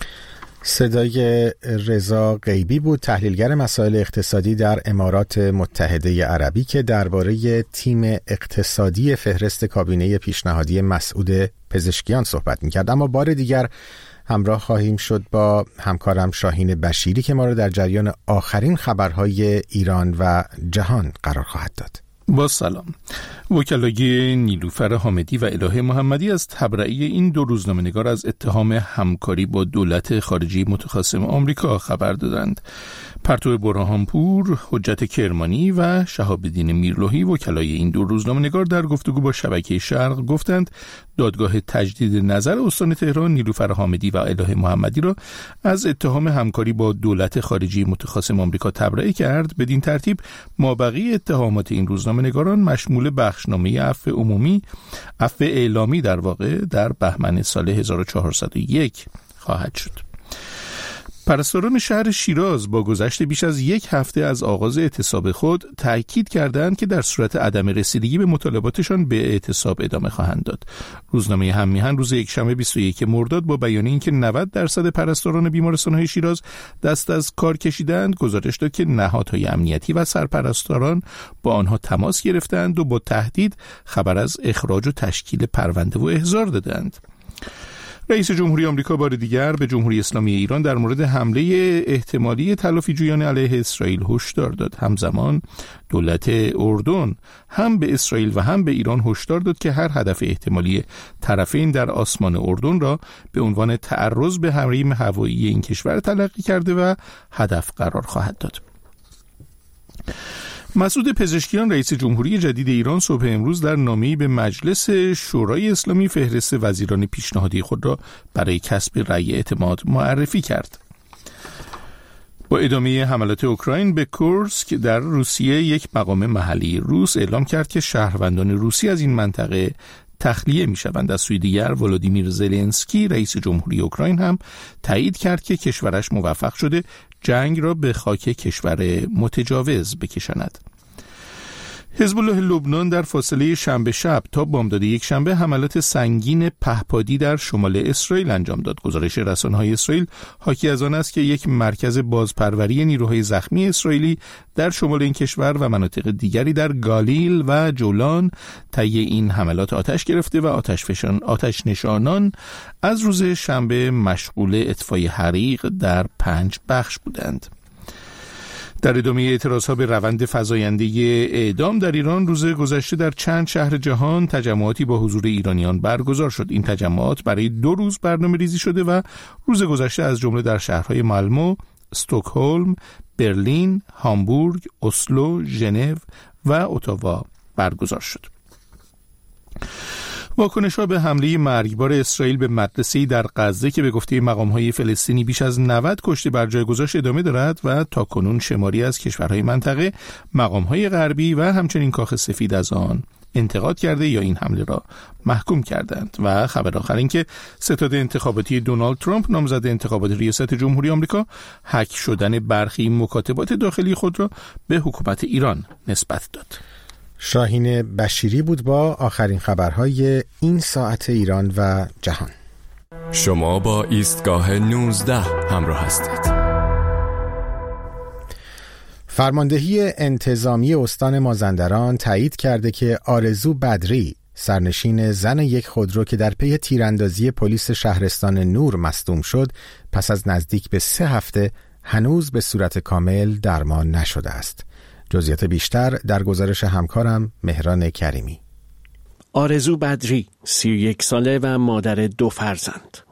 صدای رضا غیبی بود، تحلیلگر مسائل اقتصادی در امارات متحده عربی که درباره تیم اقتصادی فهرست کابینه پیشنهادی مسعود پزشکیان صحبت می‌کرد. اما بار دیگر همراه خواهیم شد با همکارم شاهین بشیری که ما را در جریان آخرین خبرهای ایران و جهان قرار خواهد داد. با سلام. وکلای نیلوفر حامدی و الهه محمدی از تبرئه این دو روزنامه‌نگار از اتهام همکاری با دولت خارجی متخاصم آمریکا خبر دادند. پرتو برهانپور، حجت کرمانی و شهاب الدین میرلوحی وکلای این دو روزنامه‌نگار در گفتگو با شبکه شرق گفتند دادگاه تجدید نظر استان تهران نیلوفر حامدی و الهه محمدی را از اتهام همکاری با دولت خارجی متخاصم آمریکا تبرئه کرد. بدین ترتیب مابقی اتهامات این روزنامه‌نگاران مشمول بخشنامه عفو اعلامی در واقع در بهمن سال 1401 خواهد شد. پرستاران شهر شیراز با گذشت بیش از یک هفته از آغاز اعتصاب خود تأکید کردند که در صورت عدم رسیدگی به مطالباتشان به اعتصاب ادامه خواهند داد. روزنامه هم‌میهن روز یکشنبه 21 مرداد با بیان اینکه 90% پرستاران بیمارستان‌های شیراز دست از کار کشیدند گزارش داد که نهادهای امنیتی و سرپرستاران با آنها تماس گرفتند و با تهدید خبر از اخراج و تشکیل پرونده و احضار دادند. رئیس جمهوری آمریکا بار دیگر به جمهوری اسلامی ایران در مورد حمله احتمالی تلافیجویانه علیه اسرائیل هشدار داد. همزمان دولت اردن هم به اسرائیل و هم به ایران هشدار داد که هر هدف احتمالی طرفین در آسمان اردن را به عنوان تعرض به حریم هوایی این کشور تلقی کرده و هدف قرار خواهد داد. مسعود پزشکیان رئیس جمهوری جدید ایران صبح امروز در نامه‌ای به مجلس شورای اسلامی فهرست وزیران پیشنهادی خود را برای کسب رأی اعتماد معرفی کرد. با ادامه حملات اوکراین به کورسک در روسیه، یک مقام محلی روس اعلام کرد که شهروندان روسی از این منطقه تخلیه می‌شوند. از سوی دیگر ولادیمیر زلنسکی رئیس جمهوری اوکراین هم تایید کرد که کشورش موفق شده جنگ را به خاک کشور متجاوز بکشاند. حزب الله لبنان در فاصله شنبه شب تا بامداد یک شنبه حملات سنگین پهپادی در شمال اسرائیل انجام داد. گزارش رسانه‌های اسرائیل حاکی از آن است که یک مرکز بازپروری نیروهای زخمی اسرائیلی در شمال این کشور و مناطق دیگری در گالیل و جولان طی این حملات آتش گرفته و آتش نشانان از روز شنبه مشغول اطفای حریق در 5 بخش بودند. در ادامه اعتراضها به روند فزاینده اعدام در ایران روز گذشته در چند شهر جهان تجمعاتی با حضور ایرانیان برگزار شد. این تجمعات برای 2 روز برنامه ریزی شده و روز گذشته از جمله در شهرهای مالمو، استکهلم، برلین، هامبورگ، اسلو، ژنو و اتاوا برگزار شد. واکنش‌ها به حمله مرگبار اسرائیل به مدرسه‌ای در غزه که به گفته مقام‌های فلسطینی بیش از 90 کشته بر جای گذاشت ادامه دارد و تاکنون شماری از کشورهای منطقه، مقام‌های غربی و همچنین کاخ سفید از آن انتقاد کرده یا این حمله را محکوم کردند. و خبر آخر این که ستاد انتخاباتی دونالد ترامپ نامزد انتخابات ریاست جمهوری آمریکا هک شدن برخی مکاتبات داخلی خود را به حکومت ایران نسبت داد. شاهین بشیری بود با آخرین خبرهای این ساعت ایران و جهان. شما با ایستگاه 19 همراه هستید. فرماندهی انتظامی استان مازندران تایید کرده که آرزو بدری، سرنشین زن یک خودرو که در پی تیراندازی پلیس شهرستان نور مصدوم شد، پس از نزدیک به 3 هفته هنوز به صورت کامل درمان نشده است. جزئیات بیشتر در گزارش همکارم مهران کریمی. آرزو بدری 31 ساله و مادر 2 فرزند.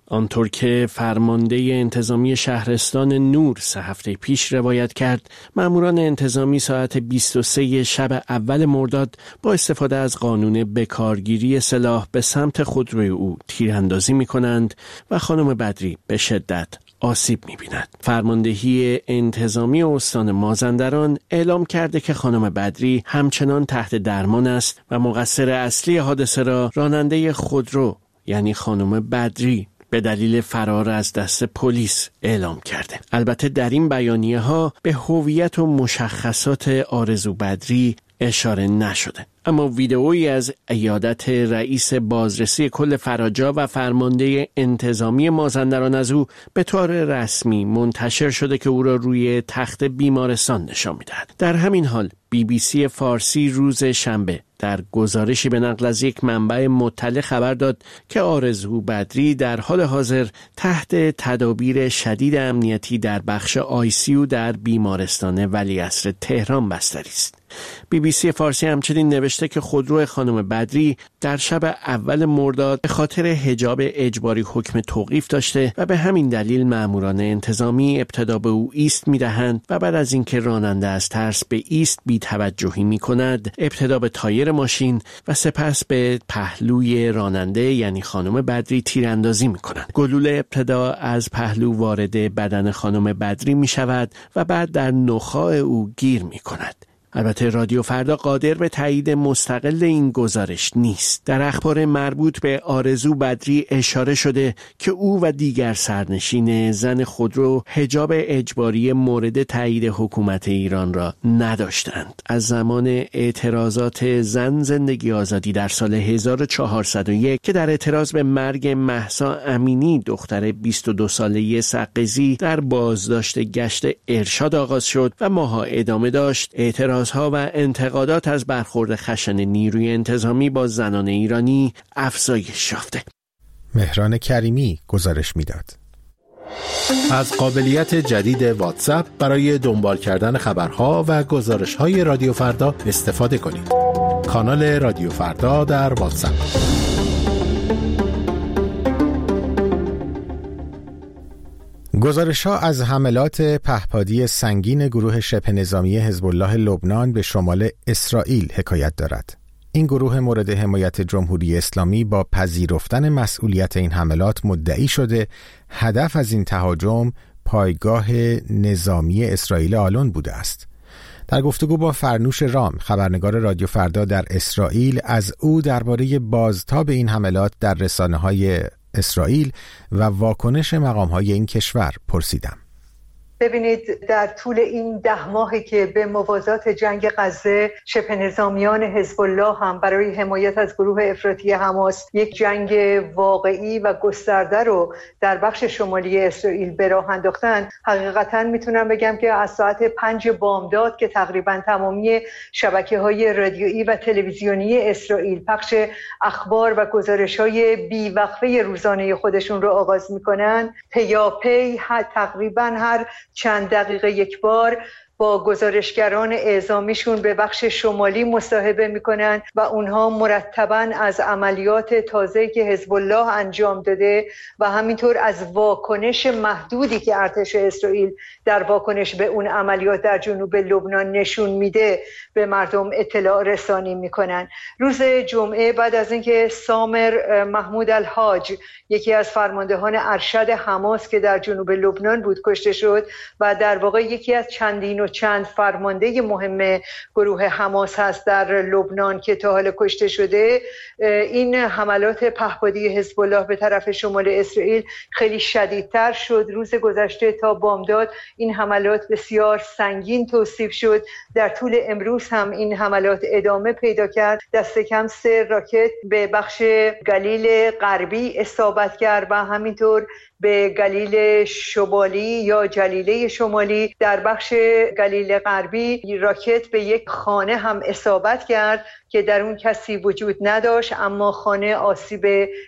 آنطور که فرمانده انتظامی شهرستان نور 3 هفته پیش روایت کرد، ماموران انتظامی ساعت 23 شب اول مرداد با استفاده از قانون بکارگیری سلاح به سمت خودروی او تیراندازی می‌کنند و خانم بدری به شدت آسیب می‌بیند. فرماندهی انتظامی استان مازندران اعلام کرده که خانم بدری همچنان تحت درمان است و مقصر اصلی حادثه را راننده خودرو یعنی خانم بدری به دلیل فرار از دست پلیس اعلام کرده. البته در این بیانیه ها به هویت و مشخصات آرزو بدری اشاره نشده، اما ویدئویی از عیادت رئیس بازرسی کل فراجا و فرمانده انتظامی مازندران از او به طور رسمی منتشر شده که او را روی تخت بیمارستان نشان می‌دهد. در همین حال BBC فارسی روز شنبه در گزارشی به نقل از یک منبع مطلع خبر داد که آرزو بدری در حال حاضر تحت تدابیر شدید امنیتی در بخش ICU در بیمارستان ولیعصر تهران بستری است. BBC فارسی همچنین نوشته که خودرو خانم بدری در شب اول مرداد به خاطر حجاب اجباری حکم توقیف داشته و به همین دلیل ماموران انتظامی ابتدا به او ایست می‌دهند و بعد از اینکه راننده از ترس به ایست بی‌توجهی می‌کند، ابتدا به تایر ماشین و سپس به پهلوی راننده یعنی خانم بدری تیراندازی می‌کنند. گلوله ابتدا از پهلو وارد بدن خانم بدری می‌شود و بعد در نخاع او گیر می‌کند. البته رادیو فردا قادر به تایید مستقل این گزارش نیست. در اخبار مربوط به آرزو بدری اشاره شده که او و دیگر سرنشین زن خودرو حجاب اجباری مورد تایید حکومت ایران را نداشتند. از زمان اعتراضات زن زندگی آزادی در سال 1401 که در اعتراض به مرگ مهسا امینی دختر 22 ساله سقزی در بازداشت گشت ارشاد آغاز شد و ماها ادامه داشت، اعتراض ها و انتقادات از برخورد خشن نیروی انتظامی با زنان ایرانی افزایش یافته. مهران کریمی گزارش میداد. از قابلیت جدید واتساپ برای دنبال کردن خبرها و گزارش‌های رادیو فردا استفاده کنید. کانال رادیو فردا در واتساپ. گزارش‌ها از حملات پهپادی سنگین گروه شبه نظامی حزب الله لبنان به شمال اسرائیل حکایت دارد. این گروه مورد حمایت جمهوری اسلامی با پذیرفتن مسئولیت این حملات مدعی شده هدف از این تهاجم پایگاه نظامی اسرائیل آلون بوده است. در گفتگو با فرنوش رام، خبرنگار رادیو فردا در اسرائیل، از او درباره بازتاب این حملات در رسانه‌های اسرائیل و واکنش مقام‌های این کشور پرسیدم. ببینید، در طول این 10 ماهی که به موازات جنگ غزه شبه نظامیان حزب الله هم برای حمایت از گروه افراطی حماس یک جنگ واقعی و گسترده رو در بخش شمالی اسرائیل به راه انداختن، حقیقتاً میتونم بگم که از ساعت 5 بامداد که تقریباً تمامی شبکه‌های رادیویی و تلویزیونی اسرائیل پخش اخبار و گزارش‌های بی‌وقفه روزانه خودشون رو آغاز میکنن، پیاپی تقریباً هر چند دقیقه یک بار با گزارشگران اعزامیشون به بخش شمالی مصاحبه میکنن و اونها مرتباً از عملیات تازه‌ای که حزب الله انجام داده و همینطور از واکنش محدودی که ارتش اسرائیل در واکنش به اون عملیات در جنوب لبنان نشون میده به مردم اطلاع رسانی میکنن. روز جمعه بعد از اینکه سامر محمود الحاج، یکی از فرماندهان ارشد حماس که در جنوب لبنان بود، کشته شد و در واقع یکی از چند فرمانده مهم گروه حماس هست در لبنان که تا حالا کشته شده، این حملات پهپادی حزب الله به طرف شمال اسرائیل خیلی شدیدتر شد. روز گذشته تا بامداد این حملات بسیار سنگین توصیف شد. در طول امروز هم این حملات ادامه پیدا کرد. دست کم 3 راکت به بخش گلیل غربی اصابت کرد و همینطور به گلیل شمالی یا جلیله شمالی. در بخش گلیل غربی راکت به یک خانه هم اصابت کرد که در اون کسی وجود نداشت، اما خانه آسیب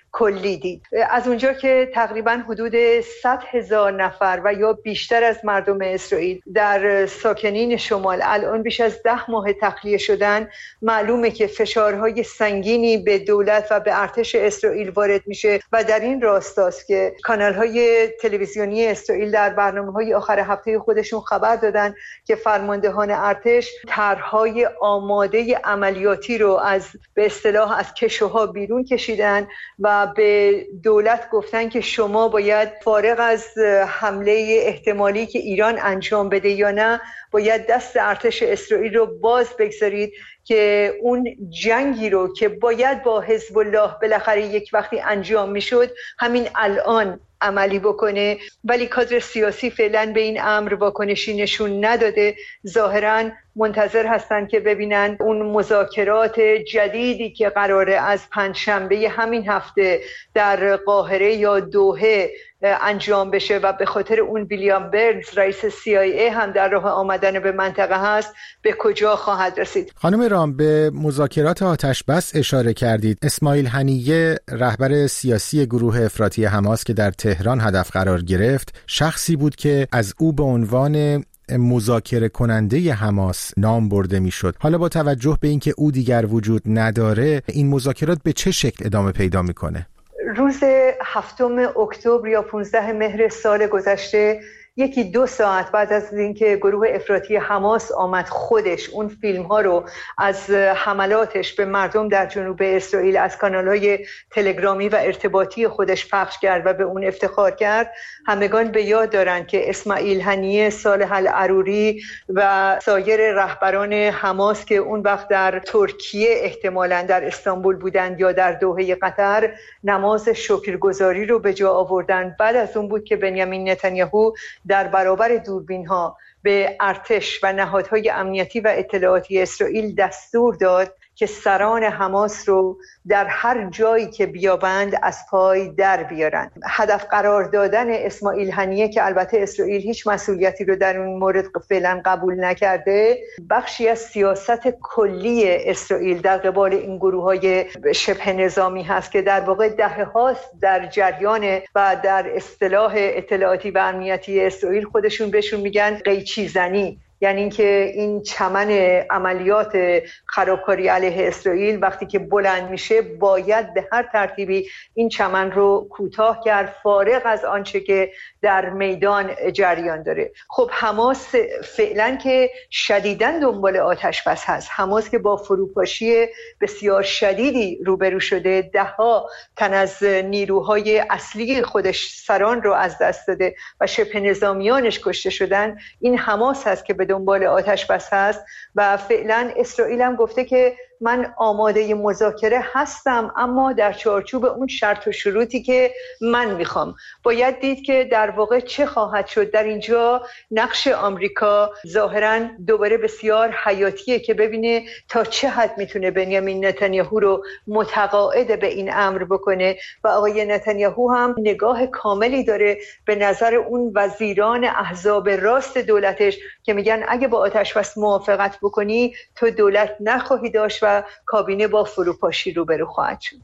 کلی دید. از اونجا که تقریبا حدود 100,000 نفر و یا بیشتر از مردم اسرائیل در ساکنین شمال الان بیش از 10 ماه تخلیه شدن، معلومه که فشارهای سنگینی به دولت و به ارتش اسرائیل وارد میشه و در این راستاست که کانال‌های تلویزیونی اسرائیل در برنامه‌های آخر هفته خودشون خبر دادن که فرماندهان ارتش طرح‌های آماده عملیاتی رو به اصطلاح از کشوها بیرون کشیدن و به دولت گفتن که شما باید فارغ از حمله احتمالی که ایران انجام بده یا نه، باید دست ارتش اسرائیل رو باز بگذارید که اون جنگی رو که باید با حزب الله بالاخره یک وقتی انجام میشد همین الان عملی بکنه. ولی کادر سیاسی فعلا به این امر واکنشی نشون نداده. ظاهراً منتظر هستن که ببینن اون مذاکرات جدیدی که قراره از پنجشنبه همین هفته در قاهره یا دوحه انجام بشه و به خاطر اون ویلیام برنز رئیس CIA هم در راه آمدن به منطقه هست، به کجا خواهد رسید. خانم رام، به مذاکرات آتش بس اشاره کردید. اسماعیل هنیه رهبر سیاسی گروه افراطی حماس که در تهران هدف قرار گرفت، شخصی بود که از او به عنوان مذاکره کننده حماس نام برده میشد. حالا با توجه به اینکه او دیگر وجود نداره، این مذاکرات به چه شکل ادامه پیدا میکنه؟ روز 7 اکتبر یا 15 مهر سال گذشته، 1-2 ساعت بعد از اینکه گروه افراطی حماس آمد خودش اون فیلم ها رو از حملاتش به مردم در جنوب اسرائیل از کانال‌های تلگرامی و ارتباطی خودش پخش کرد و به اون افتخار کرد، همگان به یاد دارن که اسماعیل هنیه، صالح العروری و سایر رهبران حماس که اون وقت در ترکیه احتمالاً در استانبول بودند یا در دوحه قطر، نماز شکرگزاری رو به جا آوردن. بعد از اون بود که بنیامین نتانیاهو در برابر دوربین‌ها به ارتش و نهادهای امنیتی و اطلاعاتی اسرائیل دستور داد که سران حماس رو در هر جایی که بیابند از پای در بیارن. هدف قرار دادن اسماعیل هنیه که البته اسرائیل هیچ مسئولیتی رو در اون مورد فعلا قبول نکرده، بخشی از سیاست کلی اسرائیل در قبال این گروه‌های شبه نظامی هست که در واقع دهه‌هاست در جریان و در اصطلاح اطلاعاتی و امنیتی اسرائیل خودشون بهشون میگن قیچی زنی. یعنی اینکه این چمن عملیات خرابکاری علیه اسرائیل وقتی که بلند میشه باید به هر ترتیبی این چمن رو کوتاه کرد، فارغ از آنچه که در میدان جریان داره. خب حماس فعلا که شدیداً دنبال آتش بس هست، حماس که با فروپاشی بسیار شدیدی روبرو شده، 10 تن از نیروهای اصلی خودش سران رو از دست داده و شبه نظامیانش کشته شدن، این حماس هست که به دنبال آتش بس هست. و فعلا اسرائیل هم گفته که من آماده مذاکره هستم، اما در چارچوب اون شرط و شروطی که من میخوام. باید دید که در واقع چه خواهد شد. در اینجا نقش آمریکا ظاهراً دوباره بسیار حیاتیه که ببینه تا چه حد میتونه بنیامین نتانیاهو رو متقاعد به این امر بکنه و آقای نتانیاهو هم نگاه کاملی داره به نظر اون وزیران احزاب راست دولتش که میگن اگه با آتش بس موافقت بکنی تو دولت نخواهی داشت و کابینه با فروپاشی روبرو خواهد شد.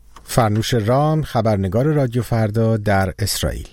فرنوش رام، خبرنگار رادیو فردا در اسرائیل.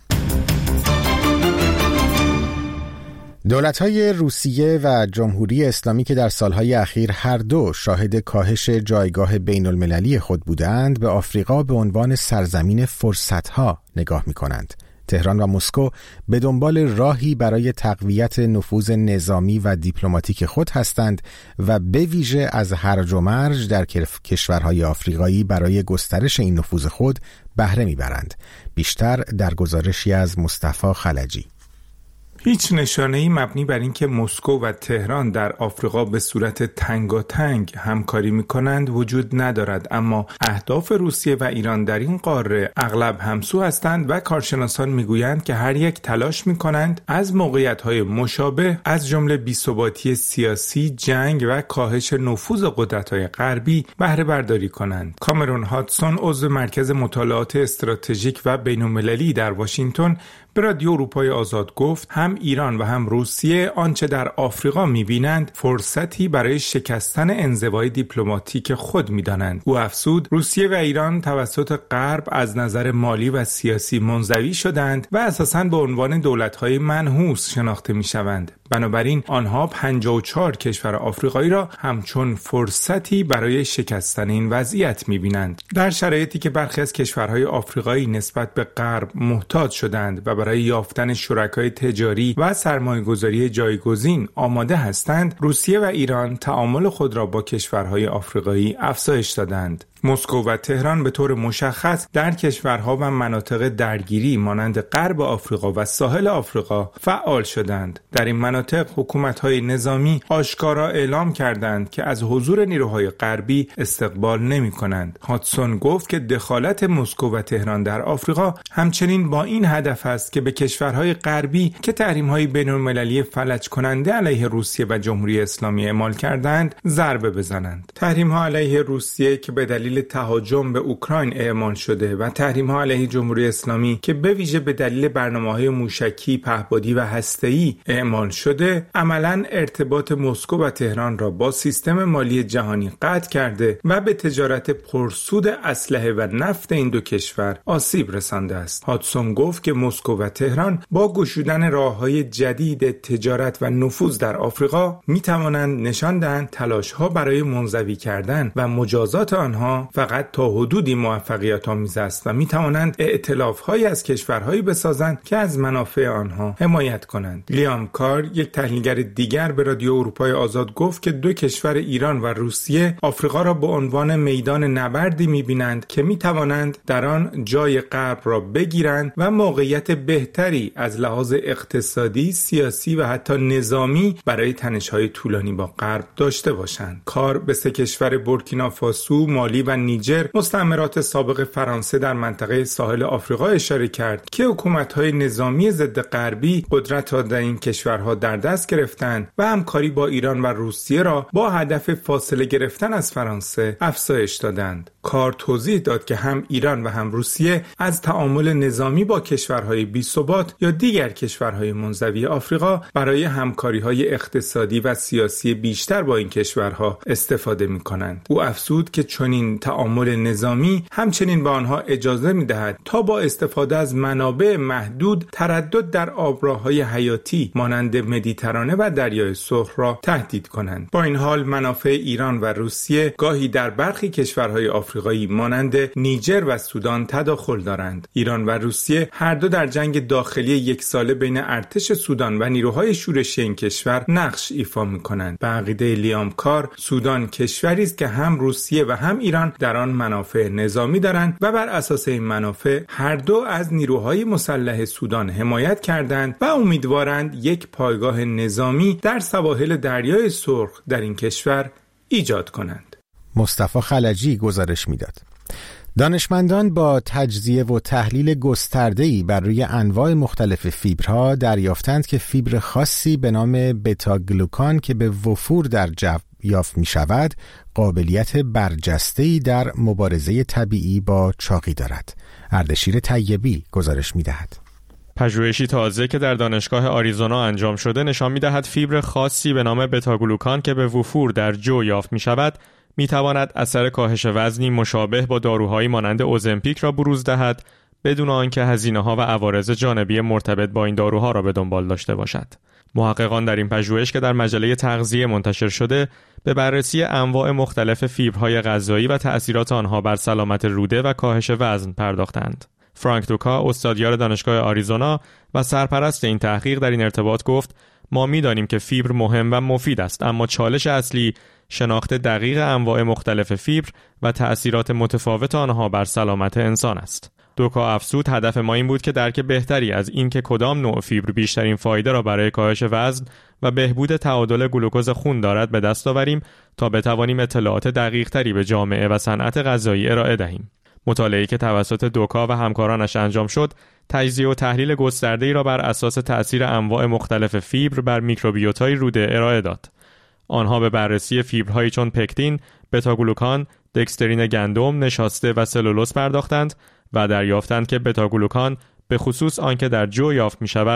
دولت‌های روسیه و جمهوری اسلامی که در سالهای اخیر هر دو شاهد کاهش جایگاه بین‌المللی خود بودند، به آفریقا به عنوان سرزمین فرصت‌ها نگاه می‌کنند. تهران و مسکو به دنبال راهی برای تقویت نفوذ نظامی و دیپلماتیک خود هستند و به ویژه از هرج و مرج در کشورهای آفریقایی برای گسترش این نفوذ خود بهره میبرند. بیشتر در گزارشی از مصطفی خلجی. هیچ نشانه‌ای مبنی بر اینکه مسکو و تهران در آفریقا به صورت تنگاتنگ همکاری می‌کنند وجود ندارد، اما اهداف روسیه و ایران در این قاره اغلب همسو هستند و کارشناسان می‌گویند که هر یک تلاش می‌کنند از موقعیت‌های مشابه از جمله بی‌ثباتی سیاسی، جنگ و کاهش نفوذ قدرت‌های غربی بهره برداری کنند. کامرون هاتسون، عضو مرکز مطالعات استراتژیک و بین‌المللی در واشنگتن، به رادیو اروپای آزاد گفت هم ایران و هم روسیه آنچه در آفریقا می‌بینند فرصتی برای شکستن انزوای دیپلماتیک خود می‌دانند. او افزود روسیه و ایران توسط غرب از نظر مالی و سیاسی منزوی شدند و اساساً به عنوان دولت‌های منحوس شناخته می‌شوند. بنابراین آنها 54 کشور آفریقایی را همچون فرصتی برای شکستن این وضعیت می‌بینند. در شرایطی که برخی از کشورهای آفریقایی نسبت به غرب محتاج شدند و برای یافتن شرکای تجاری و سرمایه‌گذاری جایگزین آماده هستند، روسیه و ایران تعامل خود را با کشورهای آفریقایی افزایش دادند. مسکو و تهران به طور مشخص در کشورها و مناطق درگیری مانند غرب آفریقا و ساحل آفریقا فعال شدند. در این مناطق حکومت‌های نظامی آشکارا اعلام کردند که از حضور نیروهای غربی استقبال نمی‌کنند. هاتسون گفت که دخالت مسکو و تهران در آفریقا همچنین با این هدف است که به کشورهای غربی که تحریم‌های بین‌المللی فلج کننده علیه روسیه و جمهوری اسلامی اعمال کردند ضربه بزنند. تحریم‌ها علیه روسیه که به دلیل تهاجم به اوکراین اعمال شده و تحریم‌ها علیه جمهوری اسلامی که به ویژه به دلیل برنامه‌های موشکی، پهپادی و هسته‌ای اعمال شده، عملاً ارتباط مسکو و تهران را با سیستم مالی جهانی قطع کرده و به تجارت پرسود اسلحه و نفت این دو کشور آسیب رسانده است. هاتسون گفت که مسکو و تهران با گشودن راه‌های جدید تجارت و نفوذ در آفریقا می‌توانند نشان دهند تلاش‌ها برای منزوی کردن و مجازات آنها فقط تا حدودی موفقیت آمیز است و می‌توانند ائتلاف‌هایی از کشورهایی بسازند که از منافع آنها حمایت کنند. لیام کار، یک تحلیلگر دیگر، به رادیو اروپای آزاد گفت که دو کشور ایران و روسیه آفریقا را به عنوان میدان نبردی می‌بینند که می‌توانند در آن جای غرب را بگیرند و موقعیت بهتری از لحاظ اقتصادی، سیاسی و حتی نظامی برای تنش‌های طولانی با غرب داشته باشند. کار به سه کشور بورکینافاسو، مالی و نیجر، مستعمرات سابق فرانسه در منطقه ساحل آفریقا اشاره کرد که حکومت‌های نظامی ضد غربی قدرت را در این کشورها در دست گرفتند و همکاری با ایران و روسیه را با هدف فاصله گرفتن از فرانسه افزایش دادند. کار توضیح داد که هم ایران و هم روسیه از تعامل نظامی با کشورهای بی‌ثبات یا دیگر کشورهای منزوی آفریقا برای همکاری‌های اقتصادی و سیاسی بیشتر با این کشورها استفاده می‌کنند. او افزود که چنین تعامل نظامی همچنین به آنها اجازه می‌دهد تا با استفاده از منابع محدود تردد در آبراه‌های حیاتی مانند مدیترانه و دریای سرخ را تهدید کنند. با این حال منافع ایران و روسیه گاهی در برخی کشورهای آفریقایی مانند نیجر و سودان تداخل دارند. ایران و روسیه هر دو در جنگ داخلی یک ساله بین ارتش سودان و نیروهای شورشی این کشور نقش ایفا می‌کنند. به عقیده لیام کار، سودان کشوری است که هم روسیه و هم ایران در آن منافع نظامی دارند و بر اساس این منافع هر دو از نیروهای مسلح سودان حمایت کردند و امیدوارند یک پایگاه نظامی در سواحل دریای سرخ در این کشور ایجاد کنند. مصطفی خلجی گزارش میداد. دانشمندان با تجزیه و تحلیل گسترده‌ای بر روی انواع مختلف فیبرها دریافتند که فیبر خاصی به نام بتا گلوکان که به وفور در جو یافت می شود قابلیت برجسته‌ای در مبارزه طبیعی با چاقی دارد. اردشیر طیبی گزارش می دهد. پژوهشی تازه که در دانشگاه آریزونا انجام شده نشان می دهد فیبر خاصی به نام بتا گلوکان که به وفور در جو یافت می شود می تواند اثر کاهش وزنی مشابه با داروهایی مانند اوزمپیک را بروز دهد بدون آنکه هزینه‌ها و عوارض جانبی مرتبط با این داروها را به دنبال داشته باشد. محققان در این پژوهش که در مجله تغذیه منتشر شده به بررسی انواع مختلف فیبرهای غذایی و تأثیرات آنها بر سلامت روده و کاهش وزن پرداختند. فرانک دوکا، استادیار دانشگاه آریزونا و سرپرست این تحقیق، در این ارتباط گفت: ما می‌دانیم که فیبر مهم و مفید است، اما چالش اصلی شناخت دقیق انواع مختلف فیبر و تأثیرات متفاوت آنها بر سلامت انسان است. دوکا افزود: هدف ما این بود که درک بهتری از این که کدام نوع فیبر بیشترین فایده را برای کاهش وزن و بهبود تعادل گلوکوز خون دارد به دست آوریم تا بتوانیم اطلاعات دقیق‌تری به جامعه و صنعت غذایی ارائه دهیم. مطالعه‌ای که توسط دوکا و همکارانش انجام شد، تجزیه و تحلیل گسترده‌ای را بر اساس تأثیر انواع مختلف فیبر بر میکروبیوتای روده ارائه داد. آنها به بررسی فیبرهایی چون پکتین، بتا گلوکان، دکسترین گندم، نشاسته و سلولوز پرداختند و دریافتند که بتا گلوکان به خصوص آنکه در جو یافت می شود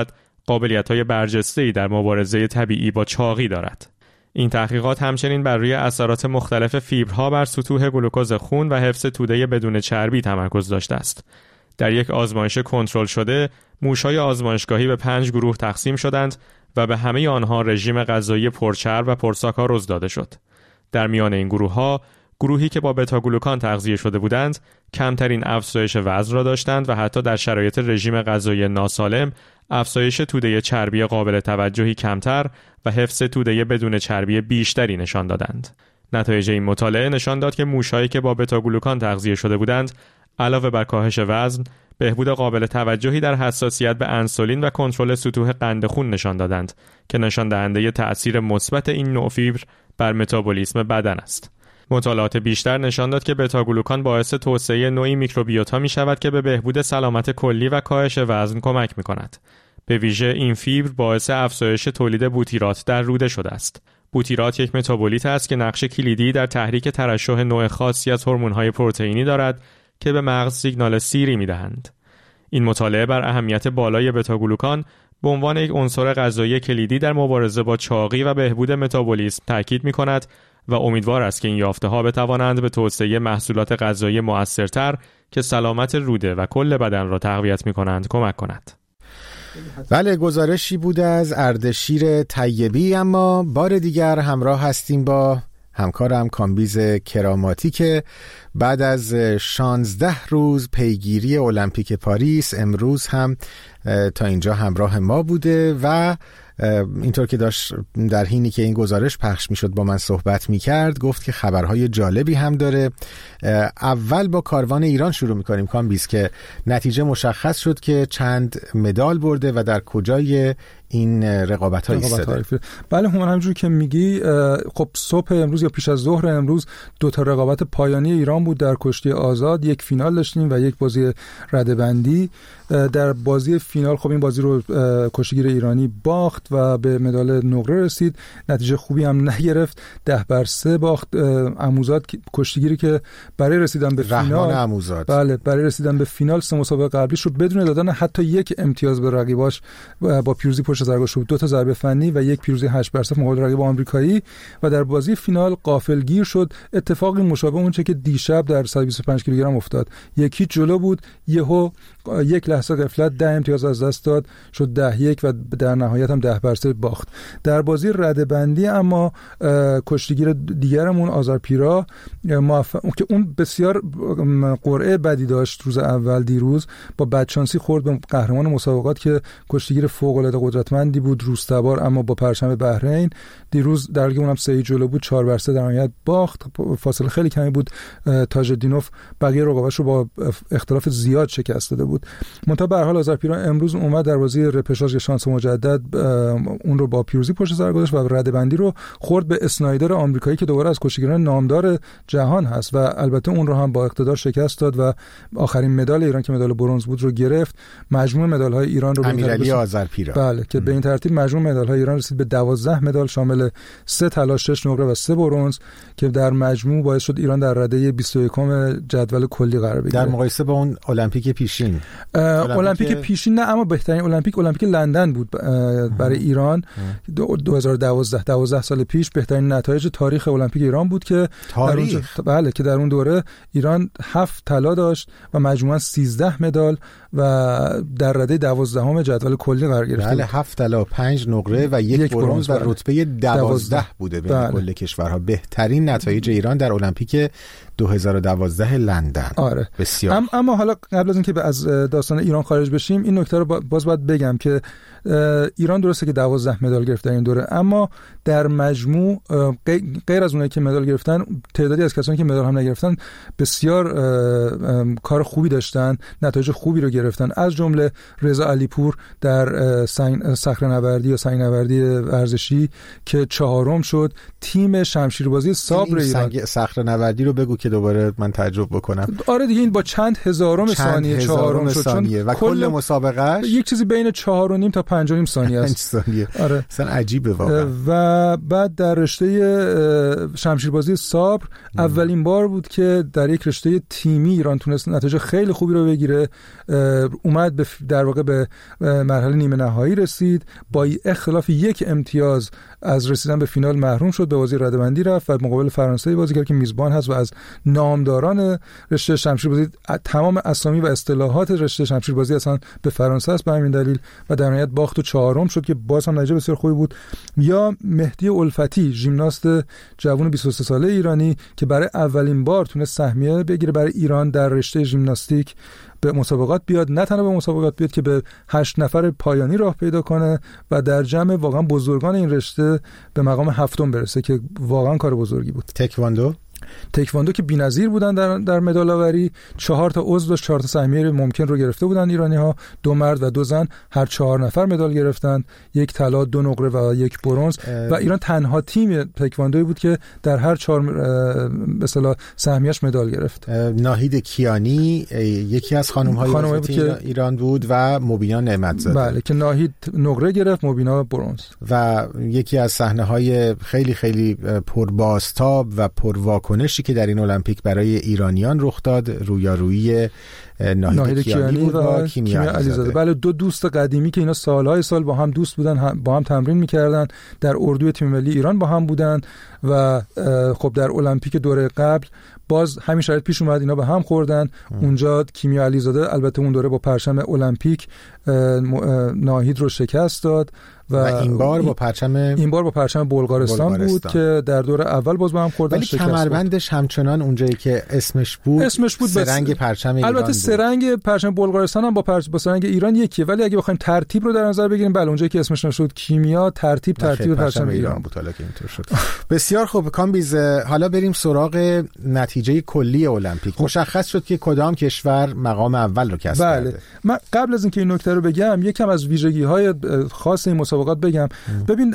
قابلیت‌های برجسته‌ای در مبارزه طبیعی با چاقی دارد. این تحقیقات همچنین بر روی اثرات مختلف فیبرها بر سطوح گلوکوز خون و حفظ توده بدون چربی تمرکز داشته است. در یک آزمایش کنترل شده، موش‌های آزمایشگاهی به 5 گروه تقسیم شدند و به همه آنها رژیم غذایی پرچرب و پرساکاروز داده شد. در میان این گروه‌ها، گروهی که با بتاگلوکان تغذیه شده بودند، کمترین افزایش وزن را داشتند و حتی در شرایط رژیم غذایی ناسالم، افزایش توده چربی قابل توجهی کمتر و حفظ توده بدون چربی بیشتری نشان دادند. نتایج این مطالعه نشان داد که موش‌هایی که با بتاگلوکان تغذیه شده بودند، علاوه بر کاهش وزن، بهبود قابل توجهی در حساسیت به انسولین و کنترل سطوح قند خون نشان دادند که نشان دهنده تأثیر مثبت این نوع فیبر بر متابولیسم بدن است. مطالعات بیشتر نشان داد که بتاگلوکان باعث توسعه نوعی میکروبیوتا می شود که به بهبود سلامت کلی و کاهش وزن کمک می کند. به ویژه این فیبر باعث افزایش تولید بوتیرات در روده شده است. بوتیرات یک متابولیت است که نقش کلیدی در تحریک ترشح نوع خاصی از هورمون‌های پروتئینی دارد که به مغز سیگنال سیری می‌دهند. این مطالعه بر اهمیت بالای بتاگلوکان به عنوان یک عنصر غذایی کلیدی در مبارزه با چاقی و بهبود متابولیسم تاکید می‌کند و امیدوار است که این یافته‌ها بتوانند به توسعه محصولات غذایی مؤثرتر که سلامت روده و کل بدن را تقویت می‌کنند کمک کند. بله، گزارشی بود از اردشیر طیبی. اما بار دیگر همراه هستیم با همکارم کامبیز کراماتی که بعد از 16 روز پیگیری المپیک پاریس امروز هم تا اینجا همراه ما بوده و اینطور که داشت در حینی که این گزارش پخش میشد با من صحبت میکرد گفت که خبرهای جالبی هم داره. اول با کاروان ایران شروع میکنیم کامبیز که نتیجه مشخص شد که چند مدال برده و در کجای این رقابت‌ها ایستاده. بله همان همونجوری که میگی، خب صبح امروز یا پیش از ظهر امروز 2 تا رقابت پایانی ایران بود در کشتی آزاد. یک فینال داشتیم و یک بازی رده‌بندی. در بازی فینال خب این بازی رو کشتیگیر ایرانی باخت و به مدال نقره رسید. نتیجه خوبی هم نگرفت، 10-3 باخت. عموزاد کشتیگیری که برای رسیدن به فینال، عموزاد، بله برای رسیدن به فینال 3 مسابقه قبلیش رو بدون دادن حتی یک امتیاز به رقیباش با پیروزی پشت سر گذاشت. 2 تا ضربه فنی و یک پیروزی 8-0 مقابل رقیب آمریکایی و در بازی فینال غافلگیر شد. اتفاقی مشابه اون چه که دیشب در 125 کیلوگرم افتاد. یکی جلو بود، یهو یک لحظه غفلت 10 امتیاز از دست داد، شد 10-1 و در نهایت هم 10-3 باخت. در بازی رده‌بندی اما کشتیگیر دیگرمون آذرپیرا که اون بسیار قرعه بدی داشت روز اول، دیروز با بدشانسی خورد به قهرمان مسابقات که کشتیگیر فوق‌العاده قدرتمندی بود، روستبار، اما با پرچم بحرین. دیروز در لیگ اونم 3 جلو بود، 4-3 در نهایت باخت. فاصله خیلی کمی بود. تاجدینوف بقیه رقاباش رو با اختلاف زیاد شکست داده بود. منتها به هر حال آذرپیرا امروز اومد در بازی رپشاژ شانس مجدد اون رو با پیروزی پشت سر گذاشت و رده‌بندی رو خورد به اسنایدر آمریکایی که دوباره از کشتیگیران نامدار جهان هست و البته اون رو هم با اقتدار شکست داد و آخرین مدال ایران که مدال برنز بود رو گرفت. مجموع مدال‌های ایران رو امیرعلی آذرپیرا، بله، که به این ترتیب مجموع مدال‌های ایران رسید به 12 مدال شامل 3 طلا، 6 نقره و 3 برنز که در مجموع باعث شد ایران در رده 21 جدول کلی قرار بگیره. در مقایسه با اون المپیک پیشین، المپیک پیشین نه، اما بهترین المپیک لندن بود برای ایران 12 سال پیش. بهترین نتایج تاریخ المپیک ایران بود که بله که در اون دوره ایران 7 طلا داشت و مجموعاً 13 مدال و در رده 12 جدول کلی قرار گرفت. بله، 7 طلا، 5 نقره و 1 برنز و رتبه 12 بوده بین کل کشورها. بهترین نتایج ایران در المپیک 2012 لندن. آره بسیار. اما حالا قبل از اینکه از داستان ایران خارج بشیم، این نکته رو باز باید بگم که ایران درسته که 12 مدال گرفت در این دوره، اما در مجموع غیر از اونایی که مدال گرفتن، تعدادی از کسانی که مدال هم نگرفتن بسیار کار خوبی داشتن، نتایج خوبی رو گرفتن. از جمله رضا علیپور در صخره‌نوردی یا سنگ‌نوردی ورزشی که 4م شد. تیم شمشیربازی صابر ایران، صخره‌نوردی رو بگو که دوباره من تجربه بکنم. آره دیگه، این با چند هزارم ثانیه 4م شد، چون و کل مسابقهش یک چیزی بین 4.5 تا 5.5 ثانیه است. آره اصلا عجیبه واقعا. و بعد در رشته شمشیربازی صابر اولین بار بود که در یک رشته تیمی ایران تونست نتیجه خیلی خوبی رو بگیره. اومد در واقع به مرحله نیمه نهایی رسید، با اختلاف 1 امتیاز از رسیدن به فینال محروم شد، به بازی رده‌بندی رفت و مقابل فرانسه بازی کرد که میزبان هست و از نامداران رشته شمشیربازی تمام اسامی و اصطلاحات رشته شمشیربازی اصلا به فرانسه است. به همین دلیل و در نهایت باخت و 4م شد که باز هم نتیجه بسیار خوبی بود. یا مهدی الفتی، ژیمناست جوان 23 ساله ایرانی که برای اولین بار تونست سهمیه بگیره برای ایران در رشته ژیمناستیک، به مسابقات بیاد، نه تنها به مسابقات بیاد که به 8 نفر پایانی راه پیدا کنه و در جمع واقعا بزرگان این رشته به مقام 7م برسه که واقعا کار بزرگی بود. تکواندو که بی‌نظیر بودن در مدال آوری، 4 تا عضو داشت، 4 تا سهمیه ممکن رو گرفته بودن ایرانی‌ها، 2 مرد و 2 زن، هر 4 نفر مدال گرفتن، 1 طلا، 2 نقره و 1 برنز و ایران تنها تیم تکواندویی بود که در هر 4 به اصطلاح سهمیه‌اش مدال گرفت. ناهید کیانی یکی از خانم‌های که ایران بود و مبینا نعمت‌زاده. بله که ناهید نقره گرفت، مبینا برنز. و یکی از صحنه‌های خیلی خیلی پربازتاب و پرواکنشی که در این المپیک برای ایرانیان رخ داد رویارویی ناهید کیانی بود با کیمیا علیزاده. بله، 2 دوست قدیمی که اینا سالهای سال با هم دوست بودن، با هم تمرین می‌کردن، در اردوی تیم ملی ایران با هم بودن و خب در المپیک دوره قبل باز همین شرایط پیش اومد، اینا به هم خوردن. اونجا کیمیا علیزاده البته اون دوره با پرچم المپیک ناهید رو شکست داد و این بار با پرچم بلغارستان بود که در دوره اول باز با هم خوردن، ولی کمربندش همچنان اونجایی که اسمش بود سرنگ پرچم ایران البته بود. سرنگ پرچم بلغارستان هم با سرنگ ایران یکیه، ولی اگه بخوایم ترتیب رو در نظر بگیریم، بله اونجایی که اسمش نشد کیمیا ترتیب پرچم ایران بود. حالا که اینطور شد بسیار خوب. کامبیز، حالا بریم سراغ نتیجه کلی المپیک. مشخص شد که کدام کشور مقام اول رو کسب کرده. من قبل از اینکه این نکته رو بگم یکم از ویژگی‌های خاص این مسابقات بگم. ببین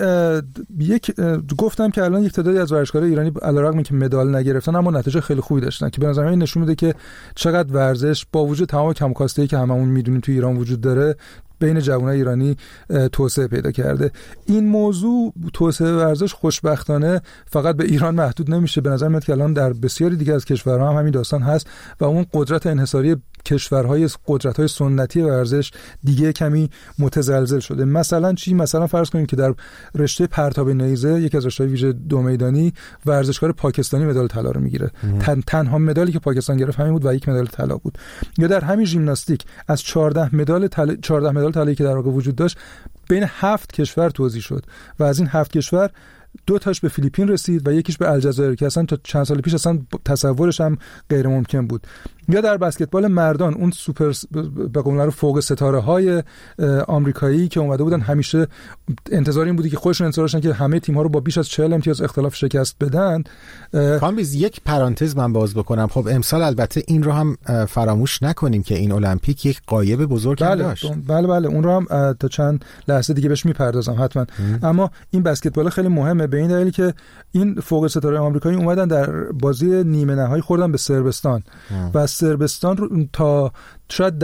گفتم که الان یک تعدادی از ورزشکاران ایرانی علیرغم اینکه مدال نگرفتن اما نتیجه خیلی خوبی داشتن که به نظر من نشون میده که چقدر ورزش با وجود تمام کم‌کاسته‌ای که هممون میدونیم تو ایران وجود داره بین جوانای ایرانی توسعه پیدا کرده. این موضوع توسعه ورزش خوشبختانه فقط به ایران محدود نمیشه، به نظر میاد که الان در بسیاری دیگه از کشورها هم همین داستان هست و اون قدرت انحصاری کشورهای قدرت‌های سنتی ورزش دیگه کمی متزلزل شده. مثلا چی؟ مثلا فرض کنیم که در رشته پرتاب نیزه، یکی از رشته‌های ویژه 2 میدانی، ورزشکار پاکستانی مدال طلا رو میگیره. تنها مدالی که پاکستان گرفت همین بود و 1 مدال طلا بود. یا در همین ژیمناستیک از 14 مدال طلایی که در واقع وجود داشت بین 7 کشور توزیع شد و از این 7 کشور 2 تاش به فیلیپین رسید و یکیش به الجزایر که اصلا تا چند سال پیش اصلا تصورش هم غیر ممکن بود. یا در بسکتبال مردان اون سوپر به قول معروف فوق ستاره های آمریکایی که اومده بودن، همیشه انتظار این بودی که خودشون انتظار داشتن که همه تیم ها رو با بیش از 40 امتیاز اختلاف شکست بدن. کامبیز، یک پرانتز من باز بکنم. خب امسال البته این رو هم فراموش نکنیم که این المپیک یک غایب بزرگ داشت. بله اون رو هم تا چند لحظه دیگه بهش میپردازم حتما. اما این بسکتبال خیلی مهمه به این دلیل که این فوق ستاره آمریکایی اومدن در بازی نیمه نهایی خوردن به صربستان و صربستان رو تا شاید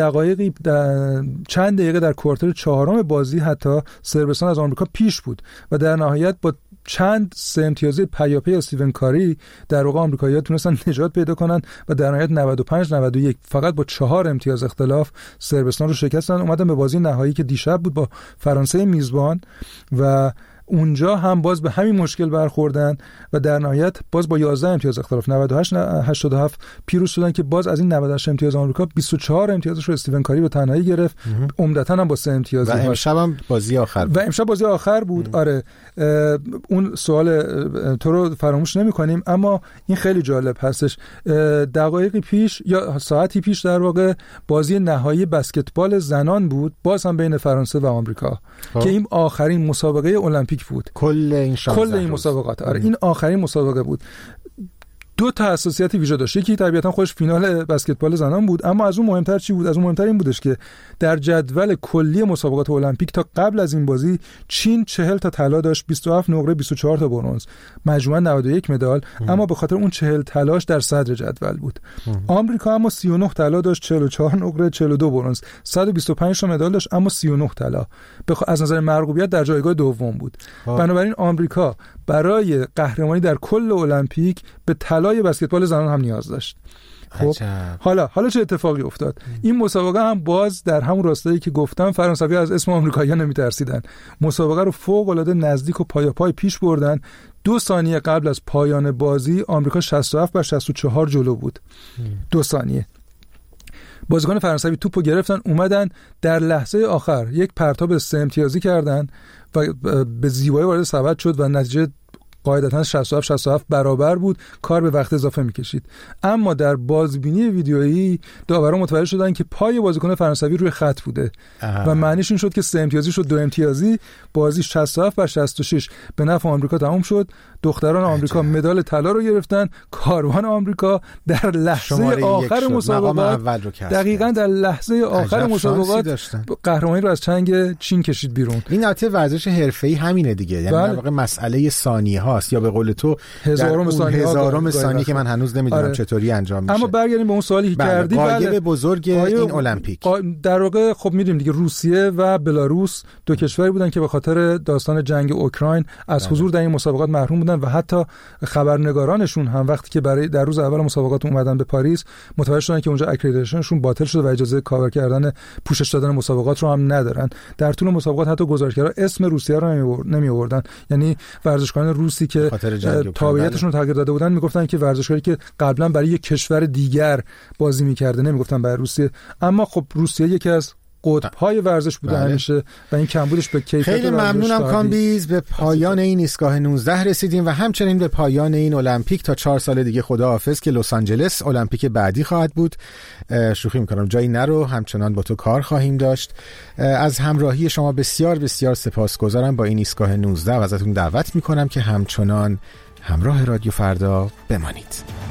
چند دقیقه در کوارتر 4 بازی حتی صربستان از آمریکا پیش بود و در نهایت با چند 3 امتیازی پیاپی استیون کاری در واقع آمریکایی‌ها تونستن نجات پیدا کنن و در نهایت 95-91 فقط با 4 امتیاز اختلاف صربستان رو شکستن، اومدن به بازی نهایی که دیشب بود با فرانسه میزبان و اونجا هم باز به همین مشکل برخوردن و در نهایت باز با 11 امتیاز اختلاف 98-87 پیروز شدن که باز از این 98 امتیاز آمریکا 24 امتیازش رو استیون کاری به تنهایی گرفت، عمدتاً هم با 3 امتیاز. و امشب هم بازی آخر بود. و امشب بازی آخر بود. آره اون سوال تو رو فراموش نمی‌کنیم، اما این خیلی جالب هستش. دقایقی پیش یا ساعتی پیش در واقع بازی نهایی بسکتبال زنان بود، باز هم بین فرانسه و آمریکا که این آخرین مسابقه المپیک بود. کل این مسابقات. آره این آخرین مسابقه بود. 2 تا حساسیت ویژه داشت. یکی طبیعتا خودش فینال بسکتبال زنان بود، اما از اون مهمتر چی بود؟ از اون مهمتر این بودش که در جدول کلی مسابقات المپیک تا قبل از این بازی چین 40 تا طلا داشت، 27 نقره، 24 تا برنز، مجموعاً 91 مدال، اما به خاطر اون 40 طلاش در صدر جدول بود. آمریکا اما 39 طلا داشت، 44 نقره، 42 برنز، 125 تا مدال داشت اما 39 طلا. از نظر مرغوبیت در جایگاه دوم بود. بنابراین آمریکا برای قهرمانی در کل المپیک به طلای بسکتبال زنان هم نیاز داشت. خب حالا چه اتفاقی افتاد؟ این مسابقه هم باز در همون راستایی که گفتم فرانسوی از اسم آمریکایی‌ها نمی‌ترسیدن. مسابقه رو فوق‌العاده نزدیک و پایاپای پیش بردن. 2 ثانیه قبل از پایان بازی آمریکا 67-64 جلو بود. 2 ثانیه. بازیکن فرانسوی توپو گرفتن، اومدن در لحظه آخر یک پرتاب 3 امتیازی کردن و به زیبایی وارد سبد شد و نتیجه قاعدتاً 67-67 برابر بود، کار به وقت اضافه میکشید. اما در بازبینی ویدیویی داوران متوجه شدن که پای بازیکن فرانسوی روی خط بوده و معنیش این شد که 3 امتیازی شد 2 امتیازی. بازی 67-66 به نفع آمریکا تمام شد. دختران آمریکا مدال طلا رو گرفتن. کاروان آمریکا در لحظه آخر مسابقات دقیقاً در لحظه آخر مسابقات قهرمانی رو از چنگ چین کشید بیرون. این البته ورزش حرفه‌ای همینه دیگه، یعنی در واقع مسئله ثانیه هاست، یا به قول تو هزارم ثانیه که من هنوز نمیدونم چطوری انجام میشه. اما برگردیم به اون سوالی که کردی. قایب بزرگ این المپیک در واقع خب میدونیم دیگه روسیه و بلاروس 2 کشوری بودن که به خاطر داستان جنگ اوکراین از حضور در این مسابقات محروم بودن و حتی خبرنگارانشون هم وقتی که برای در روز اول مسابقات اومدن به پاریس متوجه شدن که اونجا اکریدیتیشنشون باطل شده و اجازه کاور کردن پوشش دادن مسابقات رو هم ندارن. در طول مسابقات حتی گزارشگرا اسم روسیه رو نمی آوردن، یعنی ورزشکاران روسی که تابعیتشون رو تغییر داده بودن میگفتن که ورزشکاری که قبلا برای یک کشور دیگر بازی میکرده، نمیگفتن برای روسیه. اما خب روسیه یکی از قطب‌های ورزش بوده همیشه و این کمبودش به کیفیت. خیلی ممنونم کامبیز. به پایان این ایستگاه 19 رسیدیم و همچنین به پایان این المپیک. تا 4 سال دیگه خداحافظ که لس آنجلس المپیک بعدی خواهد بود. شوخی میکنم، جایی نرو، همچنان با تو کار خواهیم داشت. از همراهی شما بسیار بسیار سپاسگزارم با این ایستگاه 19 و ازتون دعوت میکنم که همچنان همراه رادیو فردا بمانید.